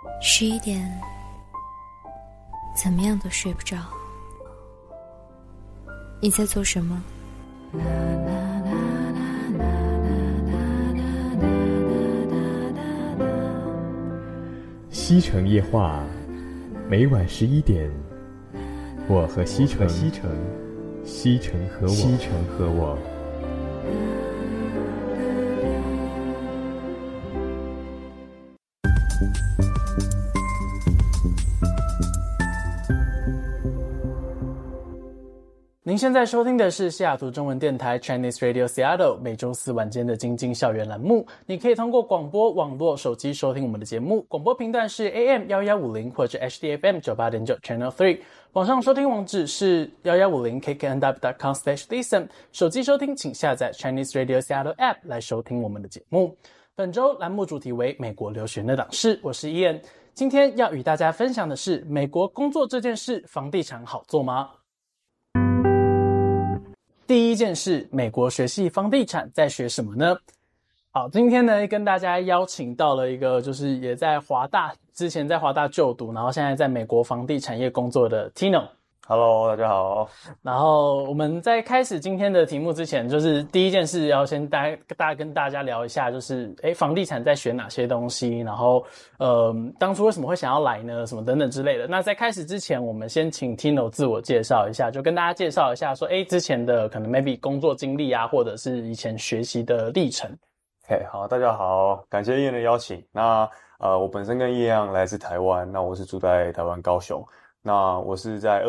11点，怎么样都睡不着。你在做什么？ 西城夜话，每晚11点，我和西城，西城和我。 您现在收听的是西雅图中文电台 Chinese Radio Seattle 每周四晚间的精进校园栏目。你可以通过广播、网络、手机收听我们的节目。广播频段是 AM1150 或者 HDFM 98.9 Channel 3。网上收听网址是1150kknw.com/listen。手机收听请下载 Chinese Radio Seattle App 来收听我们的节目。本周栏目主题为美国留学那档事，我是 Ian。今天要与大家分享的是美国工作这件事，房地产好做吗？第一件事，美国学系房地产在学什么呢？好，今天呢跟大家邀请到了一个就是也在华大，之前在华大就读，然后现在在美国房地产业工作的 Tino。Hello， 大家好。 然后我们在开始今天的题目之前，就是第一件事要先跟大家聊一下，就是房地产在学哪些东西，然后当初为什么会想要来呢，什么等等之类的。那在开始之前，我们先请 Tino 自我介绍一下，就跟大家介绍一下说之前的可能 maybe 工作经历啊，或者是以前学习的历程。 好，大家好，感谢Ian的邀请。那我本身跟Ian一样来自台湾，那我是住在台湾高雄。那我是在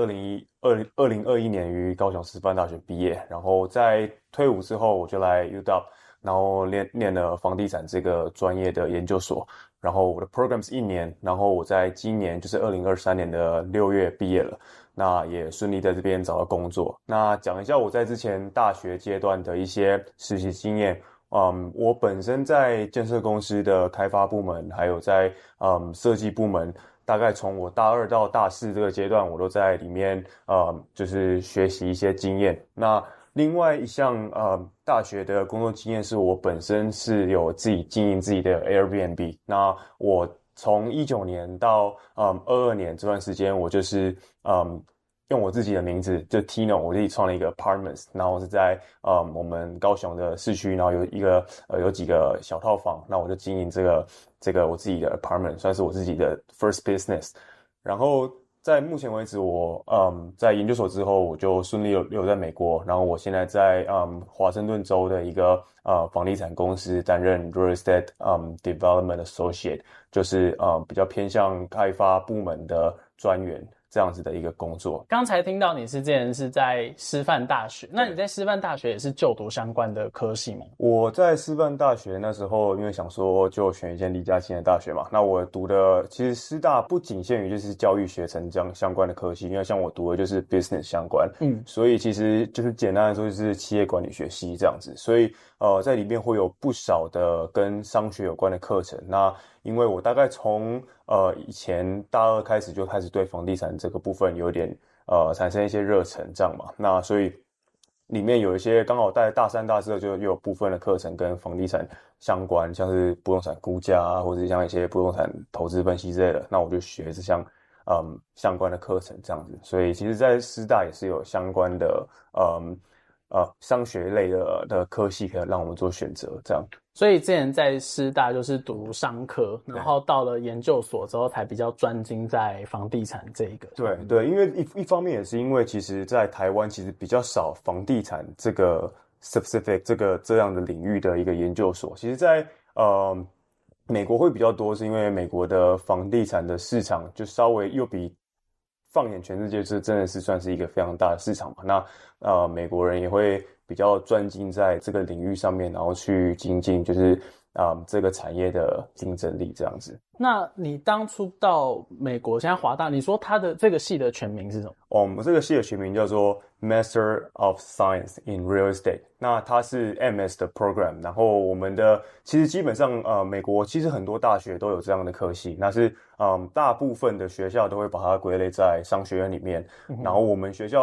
2021年于高雄师范大学毕业，然后在退伍之后我就来 UW， 然后念了房地产这个专业的研究所，然后我的 program 是1年，然后我在今年就是2023年的6月毕业了，那也顺利在这边找到工作。那讲一下我在之前大学阶段的一些实习经验。我本身在建设公司的开发部门，还有在设计部门，大概从我大2到大4这个阶段，我都在里面就是学习一些经验。那另外一项大学的工作经验是我本身是有自己经营自己的 Airbnb。那我从19年到22年这段时间，我就是用我自己的名字就 Tino， 我自己创了一个 apartments， 然后是在我们高雄的市区，然后有几个小套房，那我就经营这个我自己的 apartment， 算是我自己的 first business。然后在目前为止，我在研究所之后，我就顺利留在美国，然后我现在在华盛顿州的一个房地产公司担任 real estate development associate， 就是比较偏向开发部门的专员。这样子的一个工作。 刚才听到你之前是在师范大学，那你在师范大学也是就读相关的科系吗？ 我在师范大学那时候，因为想说就选一间离家近的大学嘛，那我读的其实师大不仅限于就是教育学程相关的科系，因为像我读的就是 business 相关，所以其实就是简单来说就是企业管理学系这样子，所以在里面会有不少的跟商学有关的课程。那因为我大概从以前大2开始就开始对房地产这个部分有点产生一些热忱这样嘛，那所以里面有一些刚好在大3大4就有部分的课程跟房地产相关，像是不动产估价啊，或者像一些不动产投资分析之类的，那我就学这项相关的课程这样子。所以其实在师大也是有相关的商学类的科系可以让我们做选择这样。 所以之前在师大就是读商科，然后到了研究所之后才比较专精在房地产这一个。 对，因为一方面也是因为其实在台湾其实比较少房地产这个 specific 这样的领域的一个研究所。其实在美国会比较多，是因为美国的房地产的市场就稍微又比放眼全世界是真的是算是一个非常大的市场嘛。那美国人也会比较专精在这个领域上面，然后去精进就是这个产业的竞争力这样子。 那你当初到美国，现在华大，你说它的这个系的全名是什么？ 我们这个系的全名叫做 Master of Science in Real Estate， 那它是 MS 的 program， 然后我们的其实基本上美国其实很多大学都有这样的科系，那是大部分的学校都会把它归类在商学院里面，然后我们学校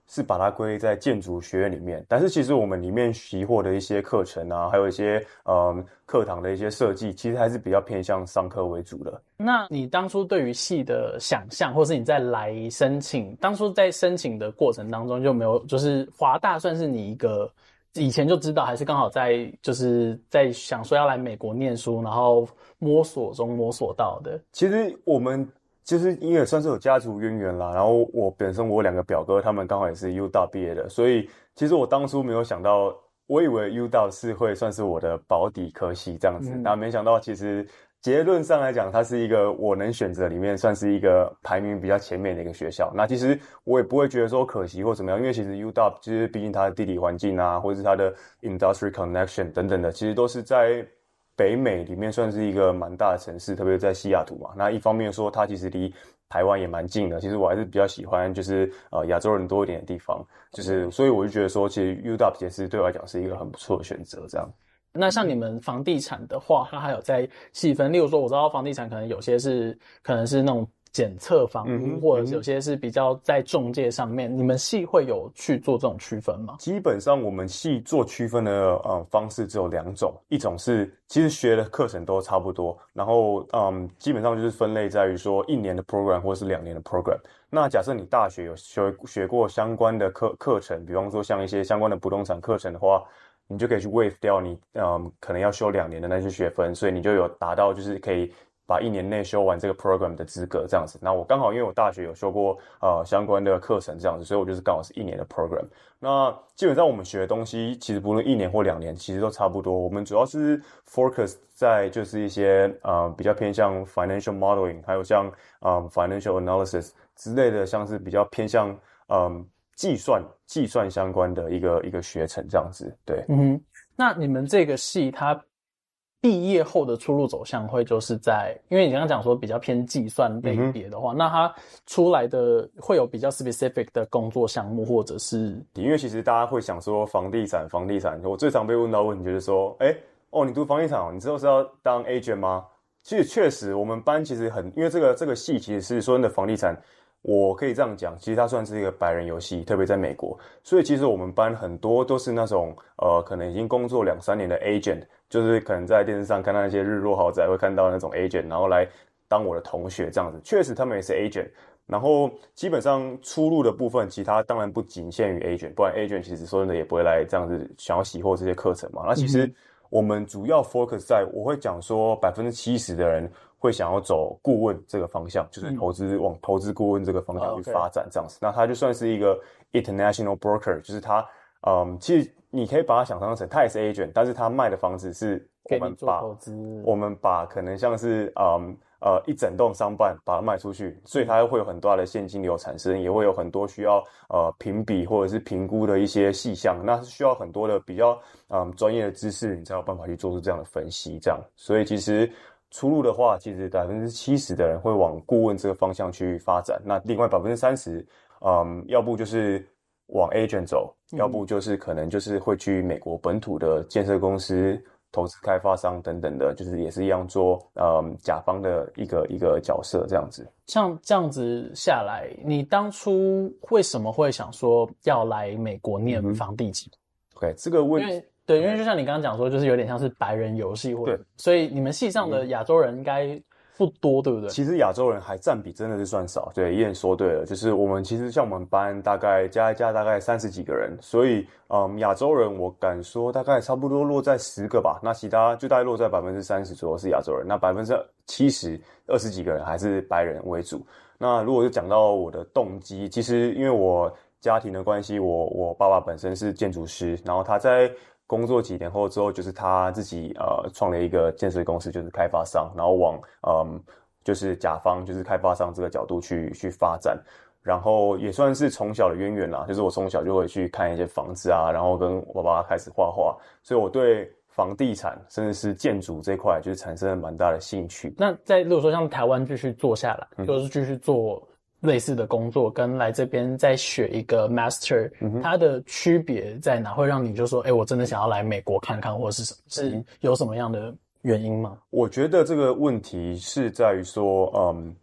是把它归在建筑学院里面，但是其实我们里面习获的一些课程啊，还有一些课堂的一些设计，其实还是比较偏向商科为主的。 那你当初对于系的想象，或是你在来申请，当初在申请的过程当中就没有，就是华大算是你一个以前就知道，还是刚好就是在想说要来美国念书，然后摸索中摸索到的？ 其实我们就是因为算是有家族渊源啦，然后我本身我2个表哥，他们刚好也是 UW 毕业的，所以其实我当初没有想到，我以为 UW 是会算是我的保底科系这样子，但没想到其实结论上来讲，它是一个我能选择里面算是一个排名比较前面的一个学校。那其实我也不会觉得说可惜或怎么样，因为其实 UW 就是毕竟它的地理环境啊，或者是它的 industry connection 等等的，其实都是在北美里面算是一个蛮大的城市，特别是在西雅图嘛。那一方面说它其实离台湾也蛮近的，其实我还是比较喜欢就是亚洲人多一点的地方，就是所以我就觉得说，其实 UW 也是对我来讲是一个很不错的选择，这样。 那像你们房地产的话，它还有在细分，例如说我知道房地产可能有些可能是那种检测房屋，或者是有些是比较在仲介上面，你们系会有去做这种区分吗？ 基本上我们系做区分的方式只有2种，一种是其实学的课程都差不多，然后基本上就是分类在于说1年的 program 或是2年的 program。那假设你大学有学过相关的课程，比方说像一些相关的不动产课程的话，你就可以去 waive 掉你可能要修2年的那些学分，所以你就有达到就是可以把1年内修完这个 program 的资格这样子。那我刚好因为我大学有修过相关的课程这样子，所以我就是刚好是1年的 program。那基本上我们学的东西其实不论1年或2年其实都差不多，我们主要是 focus 在就是一些比较偏向 financial modeling， 还有像financial analysis 之类的，像是比较偏向计算相关的一个学程这样子。对。 那你们这个系它毕业后的出路走向会就是因为你刚刚讲说比较偏计算类别的话，那它出来的会有比较 specific 的工作项目，或者是因为其实大家会想说房地产，我最常被问到的问题就是说，你读房地产你之后是要当 agent 吗？其实确实我们班其实因为这个系其实是说真的房地产，我可以这样讲，其实它算是一个白人游戏，特别在美国，所以其实我们班很多都是那种可能已经工作2-3年的 agent， 就是可能在电视上看到那些日落豪宅会看到那种 agent， 然后来当我的同学这样子，确实他们也是 agent。然后基本上出路的部分，其他当然不仅限于 agent， 不然 agent 其实说真的也不会来这样子想要习获这些课程嘛。那其实我们主要 focus 在，我会讲说70%的人会想要走顾问这个方向，就是往投资顾问这个方向去发展这样子。那他就算是一个 international broker， 就是他其实你可以把它想象成他也是 agent， 但是他卖的房子是我们把可能像是一整栋商办把它卖出去，所以它会有很大的现金流产生，也会有很多需要评比或者是评估的一些细项，那是需要很多的比较专业的知识，你才有办法去做出这样的分析这样。所以其实出路的话，其实70%的人会往顾问这个方向去发展，那另外30%要不就是往 agent 走，要不就是可能就是会去美国本土的建设公司、投资开发商等等的，就是也是一样做甲方的一个角色这样子。 像这样子下来，你当初为什么会想说要来美国念房地产 ？OK， 这个问题。 对，因为就像你刚刚讲说，就是有点像是白人游戏，对，所以你们系上的亚洲人应该不多，对不对？ 其实亚洲人还占比真的是算少，对，燕说对了，就是我们其实像我们班大概加一加大概30几个人，所以亚洲人我敢说大概差不多落在10个吧，那其他就大概落在30%左右是亚洲人，那70%20几个人还是白人为主。那如果就讲到我的动机，其实因为我家庭的关系，我爸爸本身是建筑师，然后他在工作几年后之后，就是他自己创了一个建设公司，就是开发商，然后往就是甲方，就是开发商这个角度去发展，然后也算是从小的渊源啦，就是我从小就会去看一些房子啊，然后跟我爸爸开始画画，所以我对房地产甚至是建筑这块就是产生了蛮大的兴趣。 那如果说像台湾继续做下来，就是继续做类似的工作，跟来这边再学一个 master，它的区别在哪？会让你就说，我真的想要来美国看看，或是什么？是有什么样的原因吗？ 我觉得这个问题是在于说，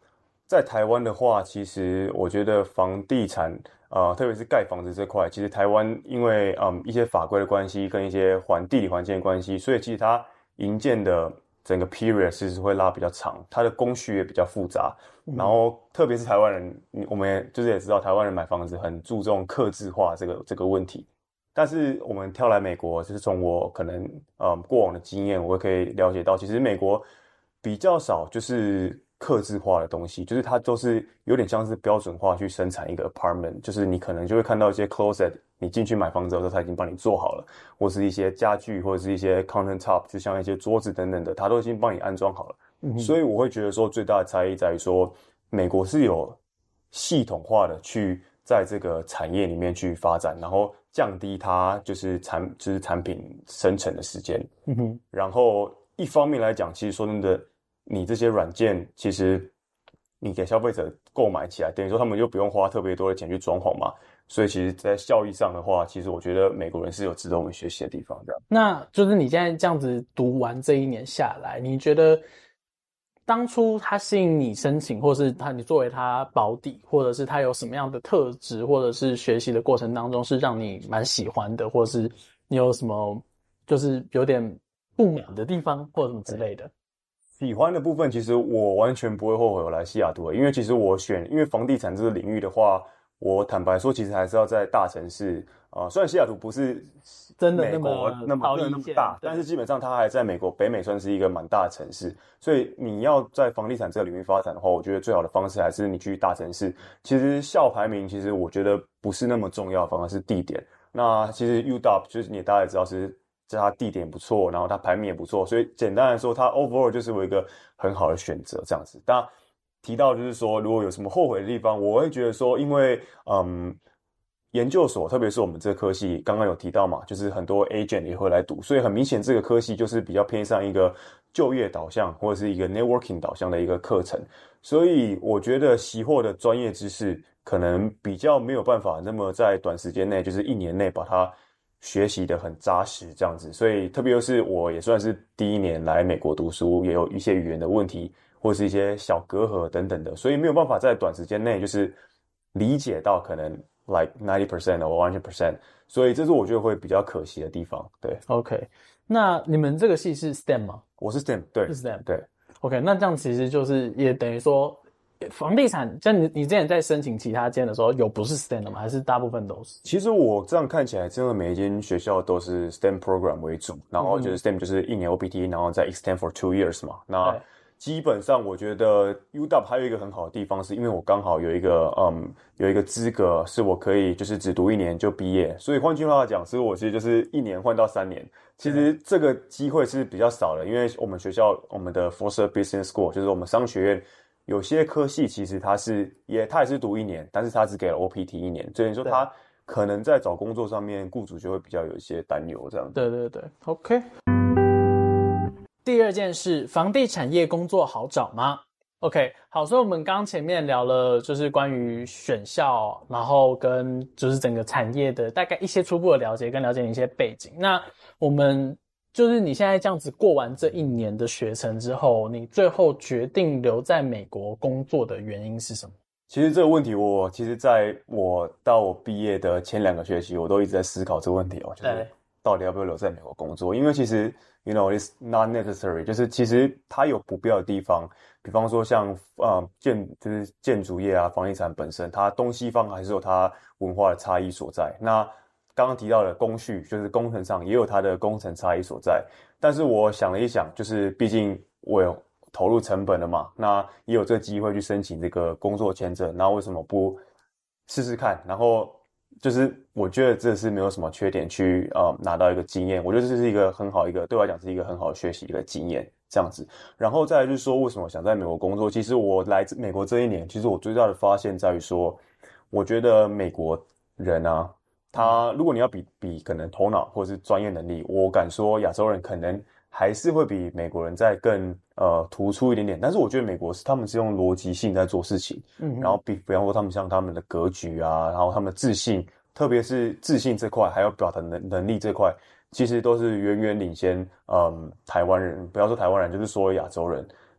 在台湾的话，其实我觉得房地产，特别是盖房子这块，其实台湾因为一些法规的关系，跟一些地理环境的关系，所以其实它营建的整个 period 其实会拉比较长，它的工序也比较复杂。然后特别是台湾人，我们也知道台湾人买房子很注重客制化这个问题。但是我们跳来美国，就是从我可能过往的经验，我可以了解到，其实美国比较少就是客制化的东西，就是它都是有点像是标准化去生产一个 apartment， 就是你可能就会看到一些 closet， 你进去买房子的时候，它已经帮你做好了，或是一些家具，或者是一些 countertop， 就像一些桌子等等的，它都已经帮你安装好了。所以我会觉得说，最大的差异在于说，美国是有系统化的去在这个产业里面去发展，然后降低它就是产品生成的时间。然后一方面来讲，其实说真的，你这些软件其实你给消费者购买起来，等于说他们就不用花特别多的钱去装潢嘛。所以其实在效益上的话，其实我觉得美国人是有值得我们学习的地方的。 那就是你现在这样子读完这一年下来，你觉得当初他吸引你申请，或是你作为他保底，或者是他有什么样的特质，或者是学习的过程当中是让你蛮喜欢的，或者是你有什么就是有点不满的地方，或者什么之类的？ 喜欢的部分，其实我完全不会后悔我来西雅图的，因为其实因为房地产这个领域的话，我坦白说，其实还是要在大城市虽然西雅图不是真的美国那么大，但是基本上它还在美国北美算是一个蛮大的城市，所以你要在房地产这个领域发展的话，我觉得最好的方式还是你去大城市。其实校排名其实我觉得不是那么重要，反而是地点。那其实 UW 就是大家也知道是它地点不错，然后它排名也不错，所以简单来说，它 overall 就是我一个很好的选择这样子。当然提到就是说，如果有什么后悔的地方，我会觉得说，因为研究所，特别是我们这个科系，刚刚有提到嘛，就是很多 agent 也会来读，所以很明显这个科系就是比较偏向一个就业导向或者是一个 networking 导向的一个课程，所以我觉得习获的专业知识可能比较没有办法那么在短时间内，就是1年内把它学习的很扎实这样子，所以特别是我也算是第一年来美国读书，也有一些语言的问题或是一些小隔阂等等的，所以没有办法在短时间内就是理解到可能 like 90% or 100%，所以这是我觉得会比较可惜的地方。对 ，OK， 那你们这个系是 STEM 吗？ 我是 STEM， 对， 是 STEM， 对 ，OK， 那这样其实就是也等于说，房地产，像你之前在申请其他间的时候，有不是 STEM 的吗？还是大部分都是？ 其实我这样看起来，真的每一间学校都是 STEM program 为主，然后就是 STEM 就是1年 OPT， 然后再 extend for 2 years 嘛。那基本上我觉得 UW 还有一个很好的地方，是因为我刚好有一个资格，是我可以就是只读1年就毕业，所以换句话讲，是我其实就是1年换到3年。其实这个机会是比较少的，因为我们学校我们的 Foster Business School 就是我们商学院。有些科系其实他也是读1年，但是他只给了 OPT 1年，所以说他可能在找工作上面，雇主就会比较有一些担忧这样子。 对对对 ，OK。第二件事，房地产业工作好找吗 ？OK， 好，所以我们刚前面聊了，就是关于选校，然后跟就是整个产业的大概一些初步的了解，跟了解你一些背景。那我们就是你现在这样子过完这1年的学程之后，你最后决定留在美国工作的原因是什么？ 其实这个问题其实在到我毕业的前2个学期，我都一直在思考这个问题就是到底要不要留在美国工作？因为其实 you know it's not necessary， 就是其实它有不必要的地方，比方说像就是建筑业啊、房地产本身，它东西方还是有它文化的差异所在。那刚刚提到的工序，就是工程上也有它的工程差异所在。但是我想了一想，就是毕竟我有投入成本了嘛，那也有这个机会去申请这个工作签证，那为什么不试试看？然后就是我觉得这是没有什么缺点去拿到一个经验，我觉得这是一个很好对我来讲是一个很好的学习一个经验这样子。然后再来就是说，为什么想在美国工作？其实我来美国这1年，其实我最大的发现在于说，我觉得美国人啊，他如果你要比可能头脑或者是专业能力，我敢说亚洲人可能还是会比美国人再更突出一点点。但是我觉得美国他们是用逻辑性在做事情，然后比方说他们像他们的格局啊，然后他们自信，特别是自信这块，还有表达能力这块，其实都是远远领先台湾人，不要说台湾人，就是说亚洲人。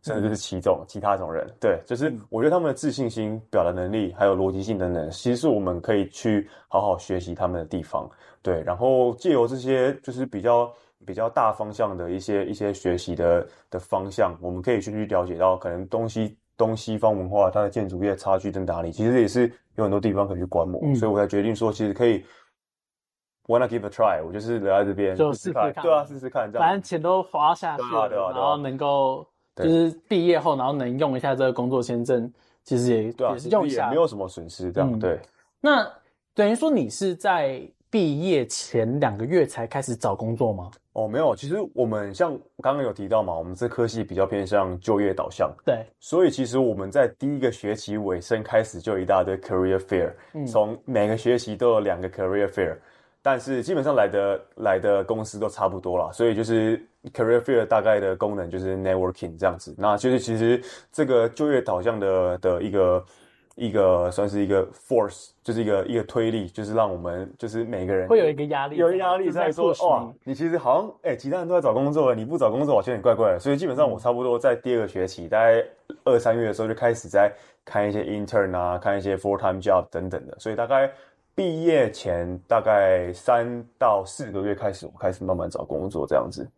甚至是其他种人。对，就是我觉得他们的自信心、表达能力还有逻辑性等等，其实是我们可以去好好学习他们的地方。对，然后借由这些就是比较大方向的一些学习的方向，我们可以去了解到可能东西方文化它的建筑业差距在哪里，其实也是有很多地方可以去观摩，所以我才决定说，其实可以 wanna give a try， 我就是留在这边就试试看， 对啊，试试看，这样反正钱都花下去了， 对啊， 然后能够就是毕业后，然后能用一下这个工作签证，其实也是用一下， 也没有什么损失，这样对。 那等于说你是在毕业前2个月才开始找工作吗？ 哦，没有，其实我们像刚刚有提到嘛，我们这科系比较偏向就业导向， 对， 所以其实我们在第1个学期尾声开始就有一大堆 career fair，从每个学期都有2个 career fair，但是基本上来的公司都差不多啦，所以就是 career fair 大概的功能就是 networking 这样子，那就是其实这个就业导向的一个算是一个 force， 就是一个推力，就是让我们就是每个人会有一个压力， 在说哇，你其实好像其他人都在找工作了，你不找工作好像有点怪怪的，所以基本上我差不多在第2个学期，大概2、3月的时候就开始在看一些 intern 啊，看一些 full time job 等等的，所以大概毕业前大概3到4个月开始，我开始慢慢找工作这样子。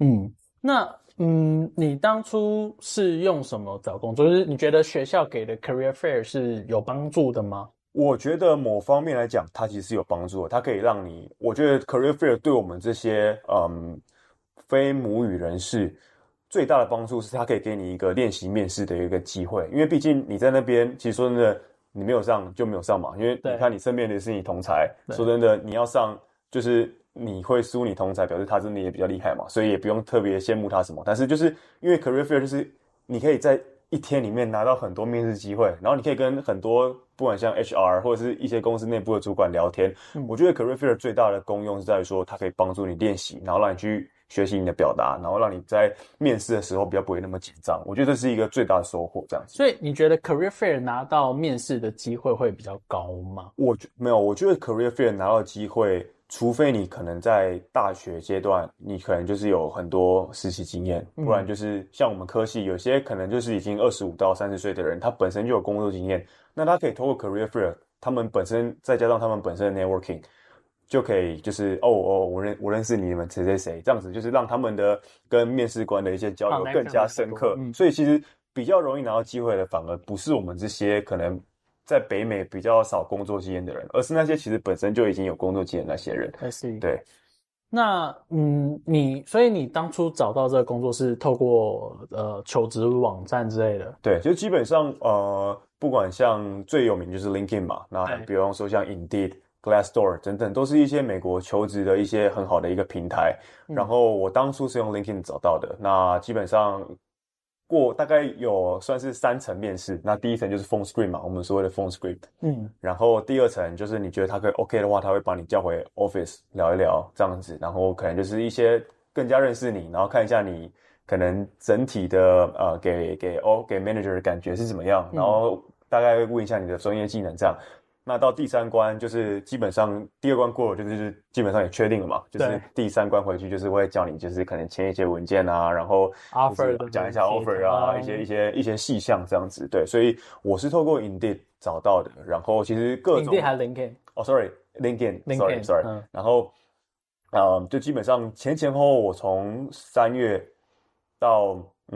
你当初是用什么找工作？就是你觉得学校给的 career fair 是有帮助的吗？ 我觉得某方面来讲，它其实是有帮助的。它可以让你，我觉得 career fair 对我们这些非母语人士最大的帮助是，它可以给你一个练习面试的一个机会。因为毕竟你在那边，其实说真的，你没有上就没有上嘛。因为你看你身边的是你同才，说真的，你要上就是你会输你同才，表示他真的也比较厉害嘛，所以也不用特别羡慕他什么。但是就是因为 career fair 就是你可以在1天里面拿到很多面试机会，然后你可以跟很多不管像 HR 或者是一些公司内部的主管聊天。我觉得 career fair 最大的功用是在于说，它可以帮助你练习，然后让你去学习你的表达，然后让你在面试的时候比较不会那么紧张。我觉得这是一个最大的收获，这样子。 所以你觉得 career fair 拿到面试的机会会比较高吗？ 没有，我觉得 career fair 拿到机会，除非你可能在大学阶段，你可能就是有很多实习经验，不然就是像我们科系，有些可能就是已经25到30岁的人，他本身就有工作经验，那他可以透过 career fair， 他们本身再加上他们本身的 networking， 就可以就是我认识你们谁谁谁，这样子就是让他们的跟面试官的一些交流更加深刻。所以其实比较容易拿到机会的，反而不是我们这些可能在北美比较少工作经验的人，而是那些其实本身就已经有工作经验的那些人。 I see。 对。 那所以你当初找到这个工作是透过求职网站之类的？ 对，就基本上不管像最有名就是 LinkedIn 嘛，那比方说像 Indeed、Glassdoor 等等，都是一些美国求职的一些很好的一个平台。然后我当初是用 LinkedIn 找到的，那基本上过大概有算是3层面试，那第1层就是 phone screen 嘛，我们所谓的 phone screen，然后第2层就是你觉得他可以 OK 的话，他会把你叫回 office 聊一聊这样子，然后可能就是一些更加认识你，然后看一下你可能整体的给 manager 的感觉是怎么样，然后大概问一下你的专业技能这样。那到第3关就是基本上第2关过了，就是基本上也确定了嘛，就是第3关回去就是会叫你就是可能签一些文件啊，然后 offer 讲一下 offer 啊，一些细项这样子。对，所以我是透过 Indeed 找到的，然后其实各种 Indeed 还是 LinkedIn？ 哦 ，sorry，LinkedIn，sorry，然后就基本上前后我从3月到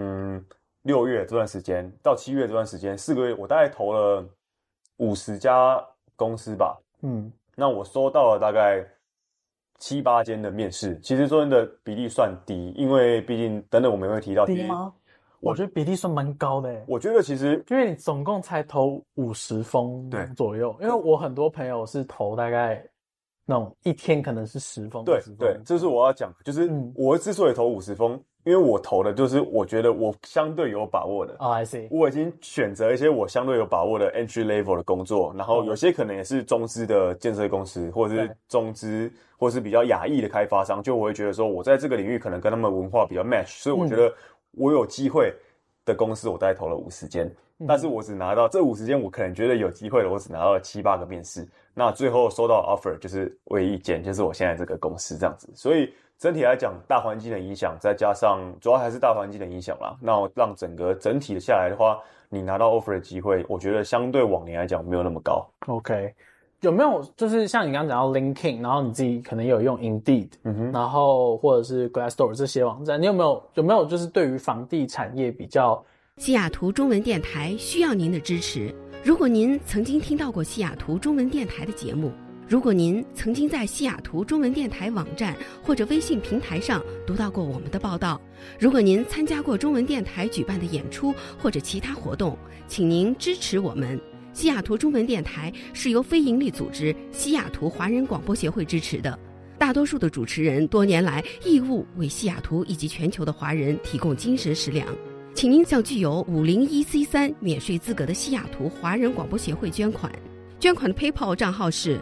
6月这段时间到7月这段时间4个月，我大概投了50家公司吧，那我收到了大概7、8间的面试，其实说真的比例算低，因为毕竟等等我们会提到低吗？我觉得比例算蛮高的。 我觉得其实因为你总共才投50封左右，因为我很多朋友是投大概那种1天可能是10封。 对，这是我要讲的，就是我之所以投50封。因为我投的就是我觉得我相对有把握的。 I see。 我已经选择一些我相对有把握的 entry level 的工作，然后有些可能也是中资的建设公司，或者是中资，或者是比较亚裔的开发商，就我会觉得说我在这个领域可能跟他们文化比较 match， 所以我觉得我有机会的公司我大概投了50间，但是我只拿到这50间我可能觉得有机会的，我只拿到了7、8个面试，那最后收到 offer 就是唯一一间，就是我现在这个公司这样子。所以整体来讲，大环境的影响，再加上主要还是大环境的影响啦。那让整体的下来的话，你拿到 offer 的机会，我觉得相对往年来讲没有那么高。 OK， 有没有就是像你刚刚讲到 LinkedIn， 然后你自己可能有用 Indeed，然后或者是 Glassdoor 这些网站，你有没有就是对于房地产业比较？ 西雅图中文电台需要您的支持。如果您曾经听到过西雅图中文电台的节目，如果您曾经在西雅图中文电台网站或者微信平台上读到过我们的报道，如果您参加过中文电台举办的演出或者其他活动，请您支持我们。西雅图中文电台是由非营利组织西雅图华人广播协会支持的，大多数的主持人多年来义务为西雅图以及全球的华人提供精神食粮。请您向具有501C3免税资格的西雅图华人广播协会捐款。捐款的 PayPal 账号是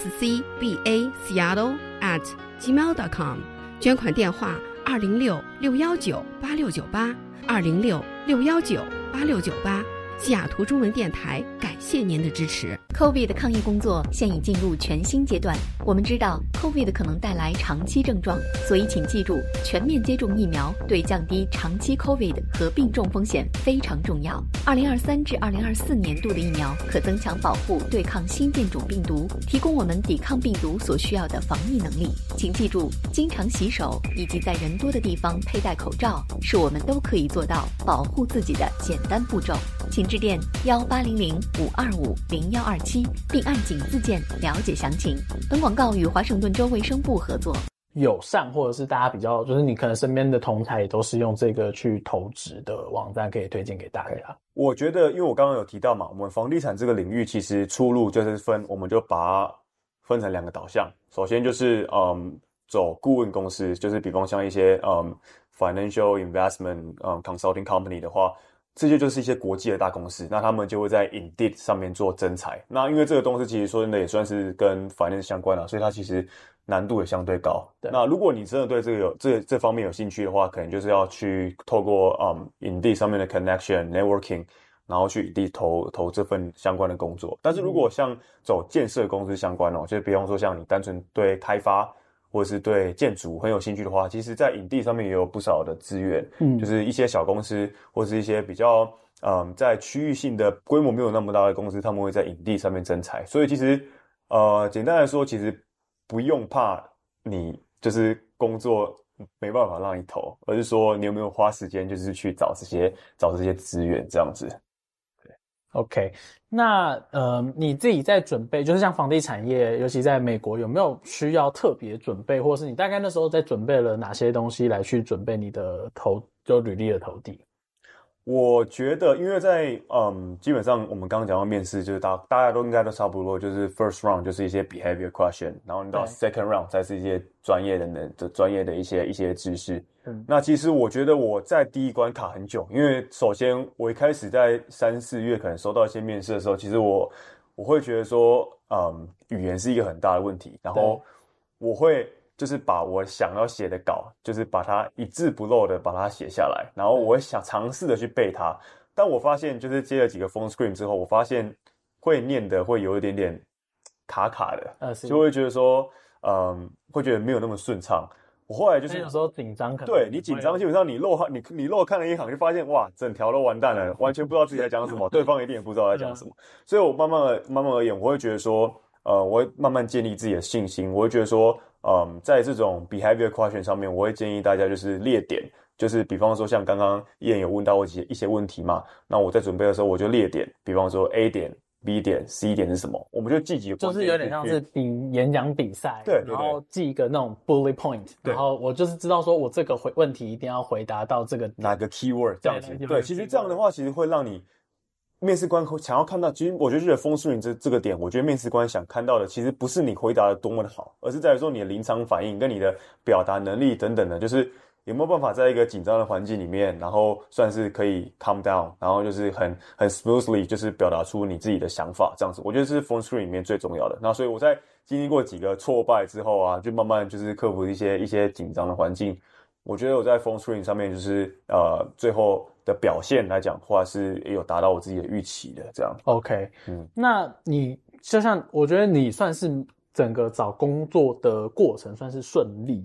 scbaseattle@gmail.com， 捐款电话206-619-8698 206-619-8698。西雅图中文电台感谢您的支持。 COVID 的抗疫工作现已进入全新阶段，我们知道 COVID 可能带来长期症状，所以请记住，全面接种疫苗对降低长期 COVID 和病重风险非常重要。2023至2024年度的疫苗可增强保护，对抗新变种病毒，提供我们抵抗病毒所需要的防疫能力。请记住，经常洗手以及在人多的地方佩戴口罩，是我们都可以做到保护自己的简单步骤。请致电1800-525-0127，并按井字键了解详情。本广告与华盛顿州卫生部合作。 友善或者是大家比较，就是你可能身边的同侪也都是用这个去投资的网站，可以推荐给大家。 我觉得，因为我刚刚有提到嘛，我们房地产这个领域其实出路就是我们就把它分成2个导向。首先就是走顾问公司，就是比方像一些financial investment consulting company 的话。这些就是一些国际的大公司，那他们就会在 Indeed 上面做征才。那因为这个东西其实说真的也算是跟 finance 相关了，所以它其实难度也相对高。那如果你真的对这方面有兴趣的话，可能就是要去透过Indeed 上面的 connection networking， 然后去Indeed投这份相关的工作。但是如果像走建设公司相关就比方说像你单纯对开发或者是对建筑很有兴趣的话，其实在Indeed上面也有不少的资源，就是一些小公司或是一些比较在区域性的规模没有那么大的公司，他们会在Indeed上面征才。所以其实简单来说，其实不用怕你就是工作没办法让你投，而是说你有没有花时间就是去找这些资源这样子。 OK， 那你自己在准备，就是像房地产业，尤其在美国，有没有需要特别准备，或是你大概那时候在准备了哪些东西来去准备你的履历的投递？ 我觉得，因为在基本上我们刚刚讲到面试，就是大家都应该都差不多，就是 first round 就是一些 behavior question， 然后你到 second round 才是一些专业的一些知识。那其实我觉得我在第一关卡很久，因为首先我一开始在3-4月可能收到一些面试的时候，其实我会觉得说，语言是一个很大的问题，然后我会就是把我想要写的稿，就是把它一字不漏的把它写下来，然后我会想尝试的去背它。但我发现就是接了几个 phone screen 之后，我发现会念的会有一点点卡卡的，就会觉得说，会觉得没有那么顺畅。我后来就是有时候紧张，可能对你紧张，基本上你漏看了一行，就发现哇，整条都完蛋了，完全不知道自己在讲什么，对方一定也不知道在讲什么。所以我慢慢而言，我会觉得说，我会慢慢建立自己的信心。我会觉得说，在这种 behavior question 上面，我会建议大家就是列点，就是比方说像刚刚Ian有问到我一些问题嘛，那我在准备的时候我就列点，比方说 A 点。B 点 C 点是什么？我们就记几个关键， 就是有点像是演讲比赛，对，然后记一个那种 bullet point， 然后我就是知道说我这个问题一定要回答到这个哪个 keyword 这样子。对，其实这样的话，其实会让你面试官想要看到。其实我觉得phone screen这个点，我觉得面试官想看到的，其实不是你回答的多么的好，而是在于说你的临场反应跟你的表达能力等等的，就是有没有办法在一个紧张的环境里面，然后算是可以 calm down， 然后就是很 smoothly 就是表达出你自己的想法这样子。我觉得是 phone screen 里面最重要的。那所以我在经历过几个挫败之后啊，就慢慢就是克服一些紧张的环境。我觉得我在 phone screen 上面就是最后的表现来讲的话，是有达到我自己的预期的这样。 OK，那你就像我觉得你算是整个找工作的过程算是顺利的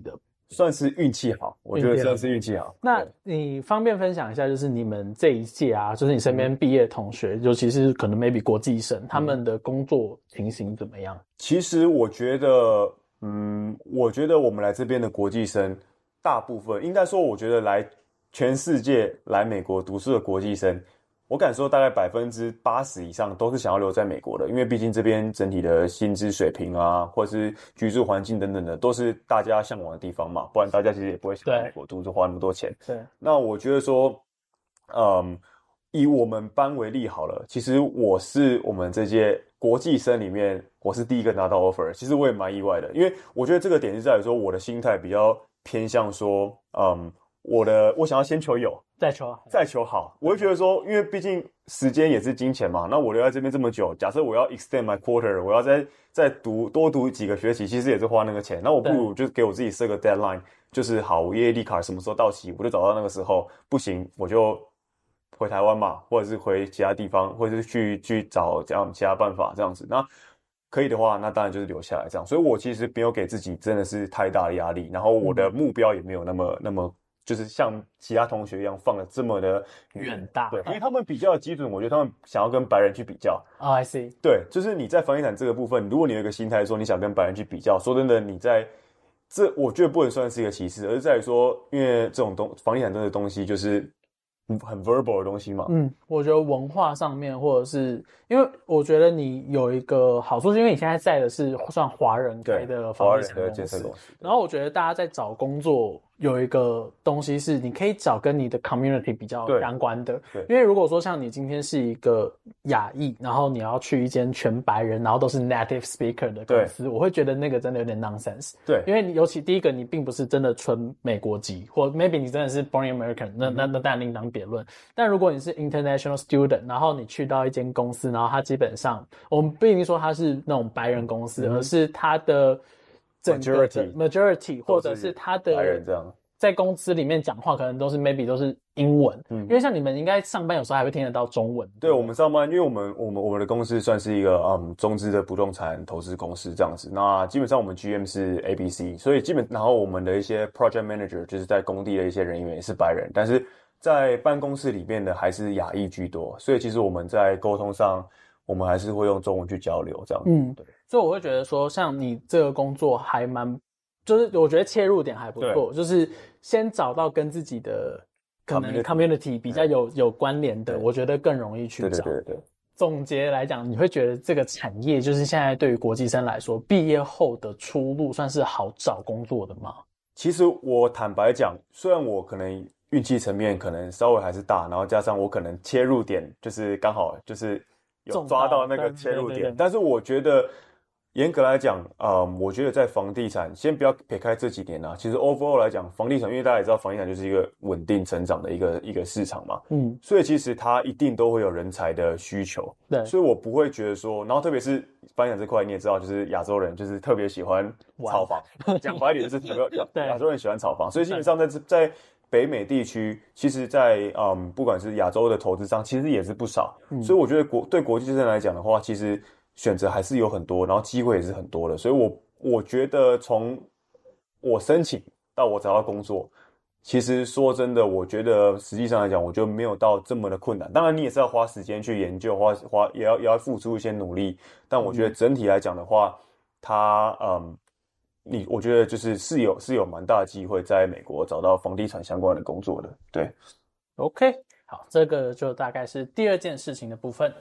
算是运气好，我觉得算是运气好。 那你方便分享一下，就是你们这一届啊，就是你身边毕业同学，尤其是可能 maybe 国际生，他们的工作情形怎么样？ 其实我觉得，我觉得我们来这边的国际生，大部分应该说，我觉得来全世界来美国读书的国际生，我敢说大概80%以上都是想要留在美国的，因为毕竟这边整体的薪资水平啊，或者是居住环境等等的，都是大家向往的地方嘛，不然大家其实也不会想来美国读书花那么多钱。 对， 那我觉得说，以我们班为例好了，其实我是我们这届国际生里面，我是第一个拿到 offer， 其实我也蛮意外的，因为我觉得这个点是在于说，我的心态比较偏向说，我想要先求有，再求好。我会觉得说，因为毕竟时间也是金钱嘛，那我留在这边这么久，假设我要 extend my quarter， 我要再多读几个学期，其实也是花那个钱。那我不如就给我自己设个 deadline， 就是好，我 EAD 卡什么时候到期，我就找到那个时候，不行我就回台湾嘛，或者是回其他地方，或者是去找这样其他办法这样子。那可以的话，那当然就是留下来这样。所以我其实没有给自己真的是太大的压力，然后我的目标也没有那么就是像其他同学一样放得这么的远大。 对，因为他们比较的基准，我觉得他们想要跟白人去比较。 I see。 对，就是你在房地产这个部分，如果你有一个心态说你想跟白人去比较，说真的，你在我觉得不能算是一个歧视，而是在于说，因为这种房地产这个东西就是很 verbal 的东西嘛。 我觉得文化上面，或者是因为我觉得你有一个好处，是因为你现在在的是算华人开的房地产公司，然后我觉得大家在找工作有一个东西是你可以找跟你的 community 比较相关的，因为如果说像你今天是一个亚裔，然后你要去一间全白人，然后都是 native speaker 的公司，我会觉得那个真的有点 nonsense。 对， 因为你尤其第一个你并不是真的纯美国籍，或 maybe 你真的是 born American， 那当然另当别论。但如果你是 international student， 然后你去到一间公司，然后它基本上我们不一定说它是那种白人公司，而是它的整个 majority 或者是他的白人这样在公司里面讲话可能都是 maybe 都是英文，因为像你们应该上班有时候还会听得到中文。 对，我们上班，因为我们的公司算是一个中资的不动产投资公司这样子。那基本上我们 GM 是 ABC， 所以然后我们的一些 project manager 就是在工地的一些人员也是白人，但是在办公室里面的还是亚裔居多，所以其实我们在沟通上，我们还是会用中文去交流这样子。对， 所以我会觉得说，像你这个工作还蛮，就是我觉得切入点还不错，就是先找到跟自己的可能 community 比较有关联的，我觉得更容易去找。 对。 总结来讲，你会觉得这个产业就是现在对于国际生来说，毕业后的出路算是好找工作的吗？ 其实我坦白讲，虽然我可能运气层面可能稍微还是大，然后加上我可能切入点就是刚好就是有抓到那个切入点，对，但是我觉得严格来讲，我觉得在房地产，先不要撇开这几年啊，其实 overall 来讲，房地产，因为大家也知道，房地产就是一个稳定成长的一个市场嘛，所以其实它一定都会有人才的需求，对，所以我不会觉得说，然后特别是房地产这块，你也知道，就是亚洲人就是特别喜欢炒房，讲白一点就是亚洲人喜欢炒房，所以基本上在北美地区，其实在不管是亚洲的投资商，其实也是不少，所以我觉得对国际生来讲的话，其实选择还是有很多，然后机会也是很多的，所以我觉得从我申请到我找到工作，其实说真的，我觉得实际上来讲，我觉得没有到这么的困难。当然，你也是要花时间去研究，也要付出一些努力。但我觉得整体来讲的话，它我觉得就是是有蛮大的机会在美国找到房地产相关的工作的。对 ，OK， 好，这个就大概是第二件事情的部分。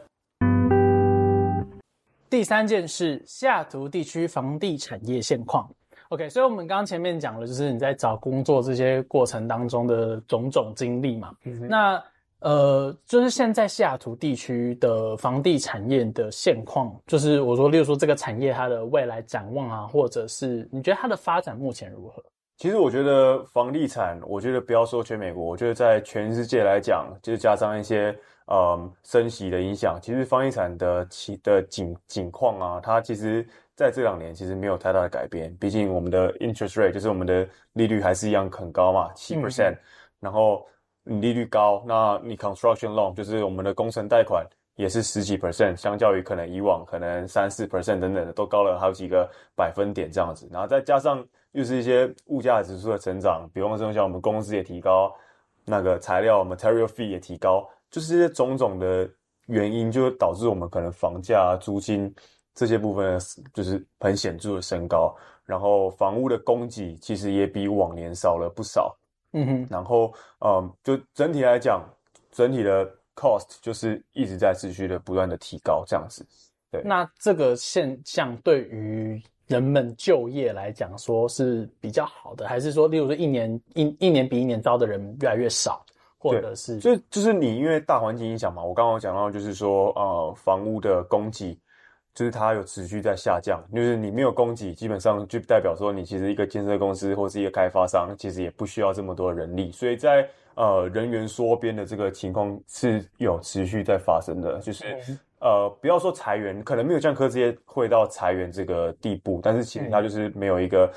第三件事，西雅图地区房地产业现况。OK， 所以我们刚刚前面讲了，就是你在找工作这些过程当中的种种经历嘛。那就是现在西雅图地区的房地产业的现况，就是我说，例如说这个产业它的未来展望啊，或者是你觉得它的发展目前如何？ 其实我觉得房地产，我觉得不要说全美国，我觉得在全世界来讲，就是加上一些升息的影响，其实房地产的景况啊，它其实在这2年其实没有太大的改变。毕竟我们的 interest rate 就是我们的利率还是一样很高嘛，7%，然后你利率高，那你 construction loan 就是我们的工程贷款也是10几%，相较于可能以往可能3-4% 等等的都高了好几个百分点这样子，然后再加上又是一些物价指数的成长，比方说像我们工资也提高，那个材料 material fee 也提高，就是这些种种的原因，就导致我们可能房价、租金这些部分就是很显著的升高，然后房屋的供给其实也比往年少了不少。然后就整体来讲，整体的 cost 就是一直在持续的不断的提高这样子。对， 那这个现象对于人们就业来讲说是比较好的，还是说例如说一年比一年招的人越来越少，或者是就是你因为大环境影响嘛，我刚刚有讲到就是说房屋的供给就是它有持续在下降，就是你没有供给，基本上就代表说你其实一个建设公司或是一个开发商其实也不需要这么多的人力，所以在人员缩编的这个情况是有持续在发生的，就是不要说裁员，可能没有像科技业会到裁员这个地步，但是其实它就是没有一个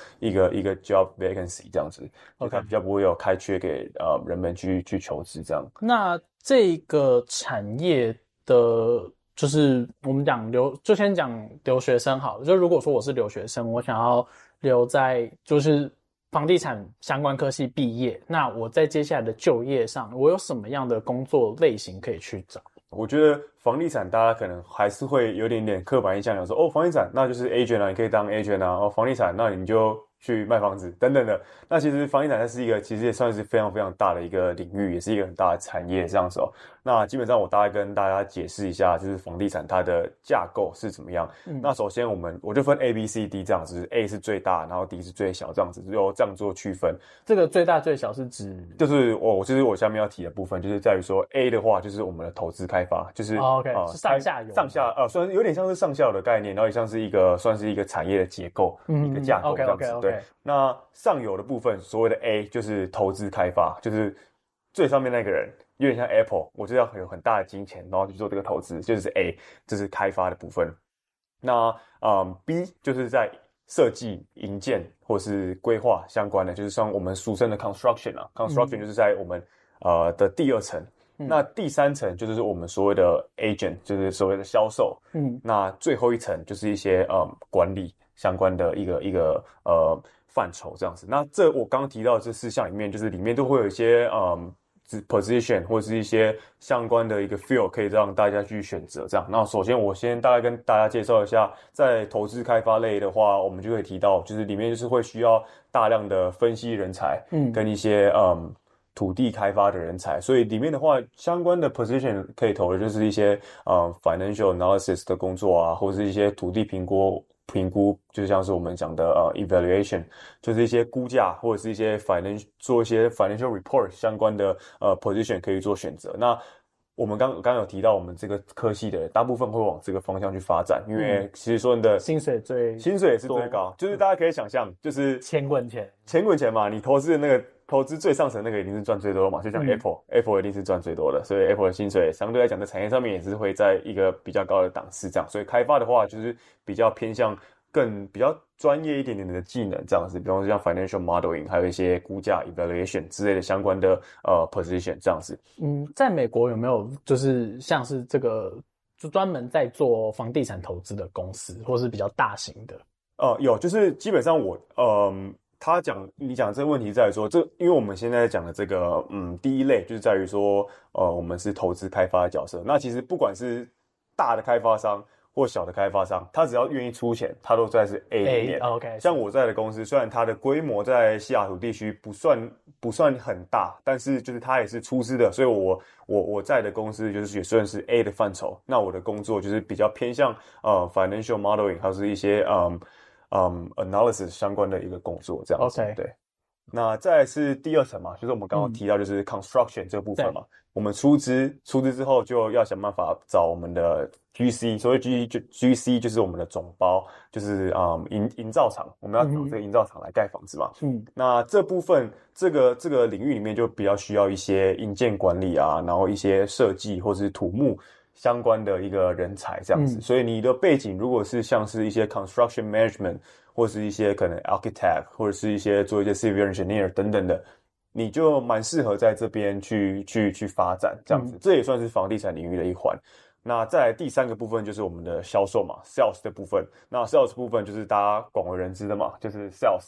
job vacancy 这样子，它比较不会有开缺给人们去求职这样。 那这个产业的。就是我们就先讲留学生好了。就如果说我是留学生，我想要留在就是房地产相关科系毕业，那我在接下来的就业上，我有什么样的工作类型可以去找？ 我觉得房地产大家可能还是会有点刻板印象，有说房地产那就是 agent 啊，你可以当 agent 啊，房地产那你就去卖房子等等的。那其实房地产它是一个其实也算是非常非常大的一个领域，也是一个很大的产业这样子那基本上我大概跟大家解释一下，就是房地产它的架构是怎么样。那首先我就分 A、B、C、D 这样子 ，A 是最大，然后 D 是最小这样子，就这样做区分。 这个最大最小是指就是我下面要提的部分，就是在于说 A 的话就是我们的投资开发，就是 OK 是上下游算是有点像是上下游的概念，然后也像是算是一个产业的结构，一个架构这样子。对，那上游的部分所谓的 A 就是投资开发，就是最上面那个人。有点像 Apple， 我就要有很大的金钱，然后去做这个投资，就是 A， 这是开发的部分。那B 就是在设计、营建或是规划相关的，就是像我们俗称的 construction 啊，construction 就是在我们的第二层。那第三层就是我们所谓的 agent， 就是所谓的销售。那最后一层就是一些管理相关的一个范畴这样子。那这我刚刚提到的这4项里面，就是里面都会有一些position 或是一些相关的一个 field 可以让大家去选择这样。那首先我先大概跟大家介绍一下，在投资开发类的话，我们就可以提到，就是里面就是会需要大量的分析人才，跟一些土地开发的人才，所以里面的话，相关的 position 可以投的就是一些financial analysis 的工作啊，或是一些土地评估，就像是我们讲的evaluation， 就是一些估价或者是一些做一些 financial report 相关的position 可以做选择。那我们刚刚有提到，我们这个科系的大部分会往这个方向去发展，因为其实说你的薪水也是最高，就是大家可以想象，就是钱滚钱嘛，你投资最上层那个一定是赚最多的嘛，就像 Apple 一定是赚最多的，所以 Apple 的薪水相对来讲在产业上面也是会在一个比较高的档次这样，所以开发的话就是比较偏向比较专业一点点的技能这样子，比方说像 financial modeling， 还有一些估价 evaluation 之类的相关的position 这样子。 在美国有没有就是像是这个就专门在做房地产投资的公司，或是比较大型的？ 有，就是基本上你讲这个问题在于说，因为我们现在讲的这个第一类就是在于说我们是投资开发的角色。那其实不管是大的开发商或小的开发商，他只要愿意出钱，他都在是 A 里面。 OK， 像我在的公司，虽然它的规模在西雅图地区不算很大，但是就是它也是出资的，所以我在的公司就是也算是 A 的范畴。那我的工作就是比较偏向financial modeling， 还是一些analysis 相关的一个工作这样子。 Okay. 对。那再来是第二层嘛，就是我们刚刚提到就是 construction 这个部分嘛。我们出资之后就要想办法找我们的 GC， 所谓 GC 就是我们的总包，就是营造厂，我们要找这个营造厂来盖房子嘛。那这部分这个领域里面就比较需要一些营建管理啊，然后一些设计或是土木相关的一个人才这样子。所以你的背景如果是像是一些 construction management， 或是一些可能 architect， 或者是一些做一些 civil engineer 等等的，你就蛮适合在这边去发展这样子。这也算是房地产领域的一环。那再来第三个部分就是我们的销售嘛， sales 的部分。那 sales 部分就是大家广为人知的嘛，就是 sales。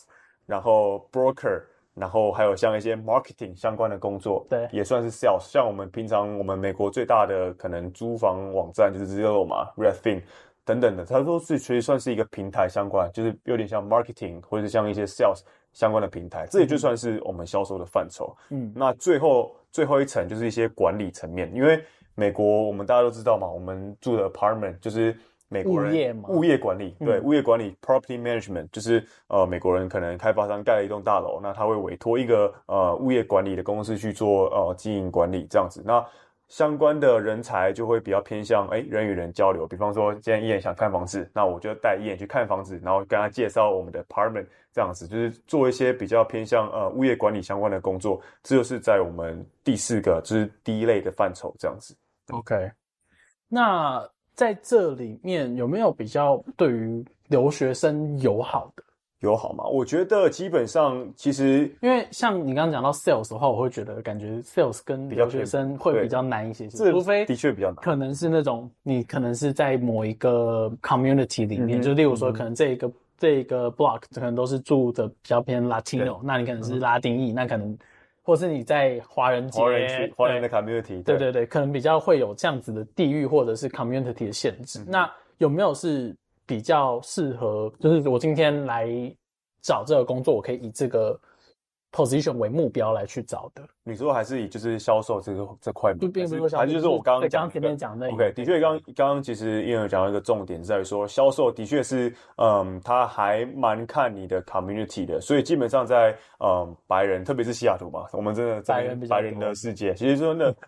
然后 broker， 然后还有像一些 marketing 相关的工作， 对， 也算是 sales。像我们平常我们美国最大的可能租房网站就是 Zillow 嘛 ，Redfin 等等的，它都是其实算是一个平台相关，就是有点像 marketing 或者是像一些 sales 相关的平台，这也就算是我们销售的范畴。那最后一层就是一些管理层面，因为美国我们大家都知道嘛，我们住的 apartment 就是美国人物业管理，对，物业管理 property management 就是美国人可能开发商盖了一栋大楼，那他会委托一个物业管理的公司去做经营管理这样子。那相关的人才就会比较偏向人与人交流，比方说今天Ian想看房子，那我就带Ian去看房子，然后跟他介绍我们的 apartment 这样子，就是做一些比较偏向物业管理相关的工作，这就是在我们第4个就是第一类的范畴这样子。 OK， 那在这里面有没有比较对于留学生友好的？ 友好吗？我觉得基本上其实， 因为像你刚刚讲到 sales 的话，我会觉得感觉 sales 跟留学生会比较难一些，除非的确比较难， 可能是那种你可能是在某一个 community 里面，就例如说可能这一个 block 可能都是住的比较偏 Latino， 那你可能是拉丁裔，那可能或是你在华人区华人的 community， 对，可能比较会有这样子的地域或者是 community 的限制。那有没有是比较适合，就是我今天来找这个工作，我可以以这个 position 为目标来去找的？ 你说还是以就是销售这块吗？ 并不是说还是就是我刚刚前面讲的。 OK， 的确刚刚其实Ian有讲到一个重点在于说，销售的确是他还蛮看你的 community 的，所以基本上在白人，特别是西雅图嘛，我们真的在白人的世界，其实说那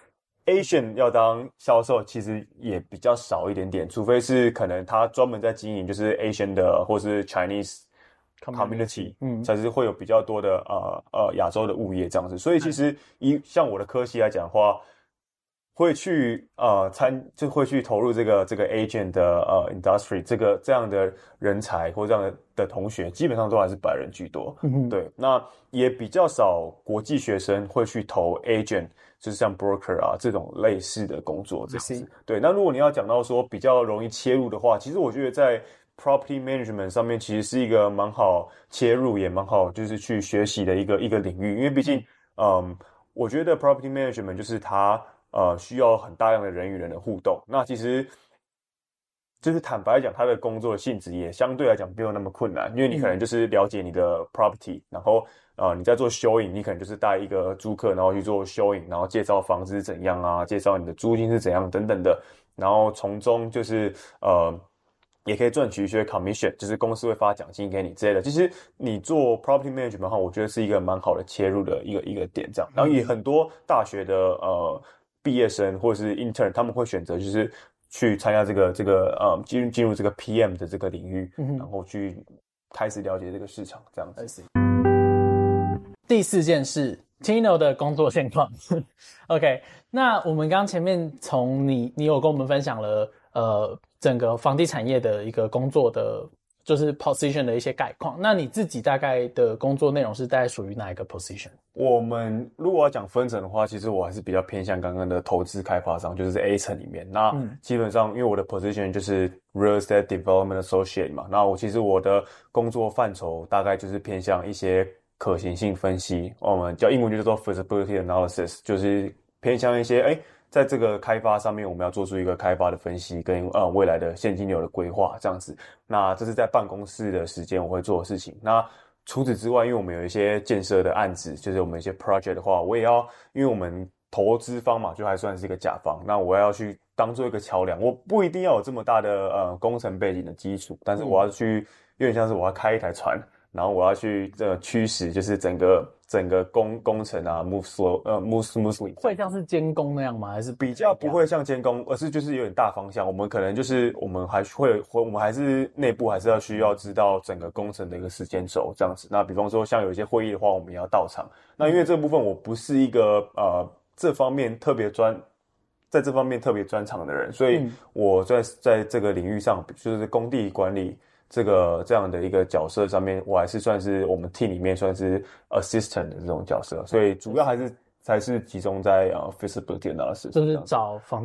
Asian 要当销售其实也比较少一点点，除非是可能他专门在经营就是 Asian 的或是 Chinese community， 才是会有比较多的亚洲的物业这样子。所以其实像我的科系来讲的话，会去就会去投入这个 agent 的industry 这样的人才或这样的同学，基本上都还是白人居多。对，那也比较少国际学生会去投 agent。就是像 broker 啊这种类似的工作这样子。对，那如果你要讲到说比较容易切入的话，其实我觉得在 property management 上面其实是一个蛮好切入，也蛮好就是去学习的一个领域，因为毕竟我觉得 property management 就是它需要很大量的人与人的互动。那其实就是坦白讲，他的工作性质也相对来讲没有那么困难，因为你可能就是了解你的 property， 然后你在做 showing， 你可能就是带一个租客，然后去做 showing， 然后介绍房子是怎样啊，介绍你的租金是怎样等等的，然后从中就是也可以赚取一些 commission， 就是公司会发奖金给你之类的。其实你做 property management 的话，我觉得是一个蛮好的切入的一个点这样。然后也很多大学的毕业生或者是 intern， 他们会选择就是去参加这个进入这个 PM 的这个领域，然后去开始了解这个市场这样子。 第4件事 Tino 的工作现况。OK， 那我们刚前面从你有跟我们分享了整个房地产业的一个工作的就是 position 的一些概况，那你自己大概的工作内容是大概属于哪一个 position？ 我们如果要讲分层的话，其实我还是比较偏向刚刚的投资开发商，就是 A 层里面。那基本上因为我的 position 就是 Real Estate Development Associate 嘛，那其实我的工作范畴大概就是偏向一些可行性分析，我们英文就叫做 feasibility analysis， 就是偏向一些在这个开发上面，我们要做出一个开发的分析跟未来的现金流的规划这样子。那这是在办公室的时间我会做的事情。那除此之外，因为我们有一些建设的案子，就是我们一些 project 的话，我也要，因为我们投资方嘛，就还算是一个甲方，那我要去当做一个桥梁。我不一定要有这么大的工程背景的基础，但是我要去，有点像是我要开一台船，然后我要去驱使，就是整个工程啊 move smoothly。 会像是监工那样吗？还是比较不会像监工，而是就是有点大方向。我们可能就是我们还是内部还是要需要知道整个工程的一个时间轴这样子。那比方说像有一些会议的话，我们也要到场。那因为这部分我不是一个在这方面特别专长的人，所以我在这个领域上，就是工地管理这样的一个角色上面，我还是算是我们 team 里面算是 assistant 的这种角色，所以主要还是集中在feasibility analysis， 就是找房地产。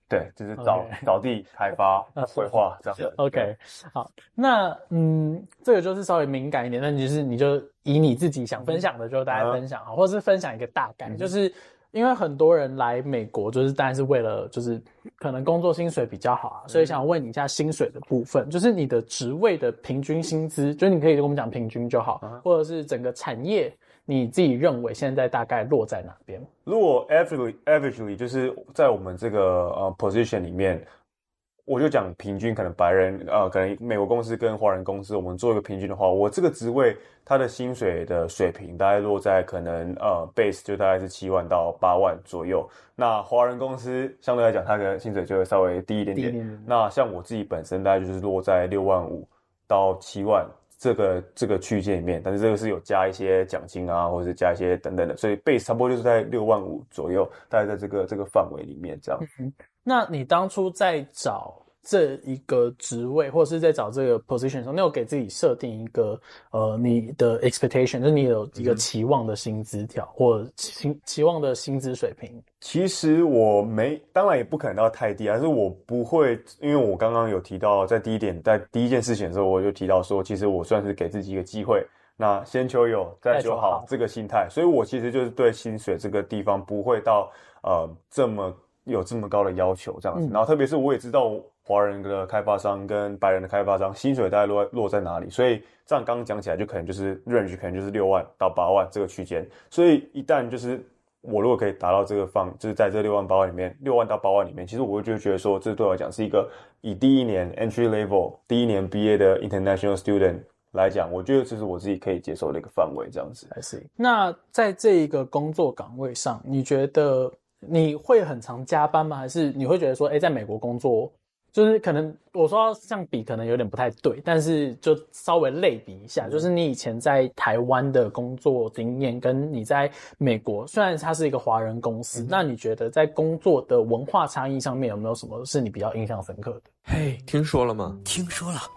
对，就是找地开发规划这样子。 OK， 好，那这个就是稍微敏感一点，那你就以你自己想分享的就大家分享好，或者是分享一个大概，就是因为很多人来美国就是当然是为了就是可能工作薪水比较好啊，所以想问你一下薪水的部分，就是你的职位的平均薪资，就是你可以跟我们讲平均就好，或者是整个产业你自己认为现在大概落在哪边？ 如果 averagely 就是在我们这个position 里面，我就讲平均，可能白人可能美国公司跟华人公司，我们做一个平均的话，我这个职位它的薪水的水平大概落在可能base 就大概是7万到8万左右。那华人公司相对来讲，它的薪水就会稍微低一点点。那像我自己本身大概就是落在6万5到7万。这个区间里面，但是这个是有加一些奖金啊，或者是加一些等等的，所以 base 差不多就是在6万5左右，大概在这个范围里面这样。 那你当初在找这一个职位，或者是在找这个 position 的时候，你有给自己设定一个你的 expectation， 就是你有一个期望的薪资条，或者期望的薪资水平？ 其实当然也不可能到太低，但是我不会，因为我刚刚有提到在第一件事情的时候，我就提到说，其实我算是给自己一个机会，那先求有，再求好这个心态，所以我其实就是对薪水这个地方不会到这么高的要求这样子。然后特别是我也知道华人的开发商跟白人的开发商薪水大概落在哪里，所以这样刚刚讲起来就可能就是 range 可能就是6万到8万这个区间，所以一旦就是我如果可以达到这个就是在这6万到8万里面，其实我就觉得说，这对我来讲是一个以第一年 entry level 第一年毕业的 international student 来讲，我觉得这是我自己可以接受的一个范围这样子。 I see。那在这一个工作岗位上，你觉得你会很常加班吗？还是你会觉得说，在美国工作就是可能我说这样比可能有点不太对，但是就稍微类比一下，就是你以前在台湾的工作经验跟你在美国，虽然它是一个华人公司，那你觉得在工作的文化差异上面有没有什么是你比较印象深刻的？ 嘿，听说了吗？ 听说了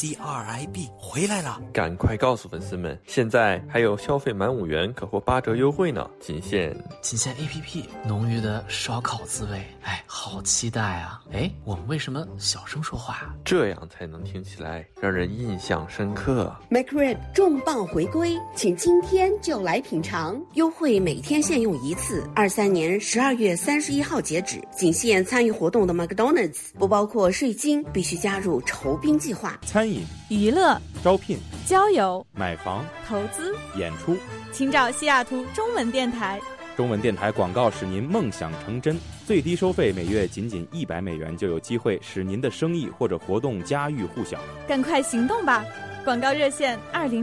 ，MCRIB 回来了！ 赶快告诉粉丝们，现在还有消费满5元可获8折优惠呢，仅限 APP， 浓郁的烧烤滋味，好期待啊！我们为什么小声说话啊？ 这样才能听起来让人印象深刻。 McRib 重磅回归，请今天就来品尝，优惠每天限用1次，23年12月31号截止，仅限参与活动的 McDonald's， 不包括税金，必须加入酬宾计划。 餐饮、 娱乐、 招聘、 交友、 买房、 投资、 演出， 请找西雅图中文电台。 中文电台广告使您梦想成真，最低收费每月仅100美元，就有机会使您的生意或者活动家喻户晓。 赶快行动吧！广告热线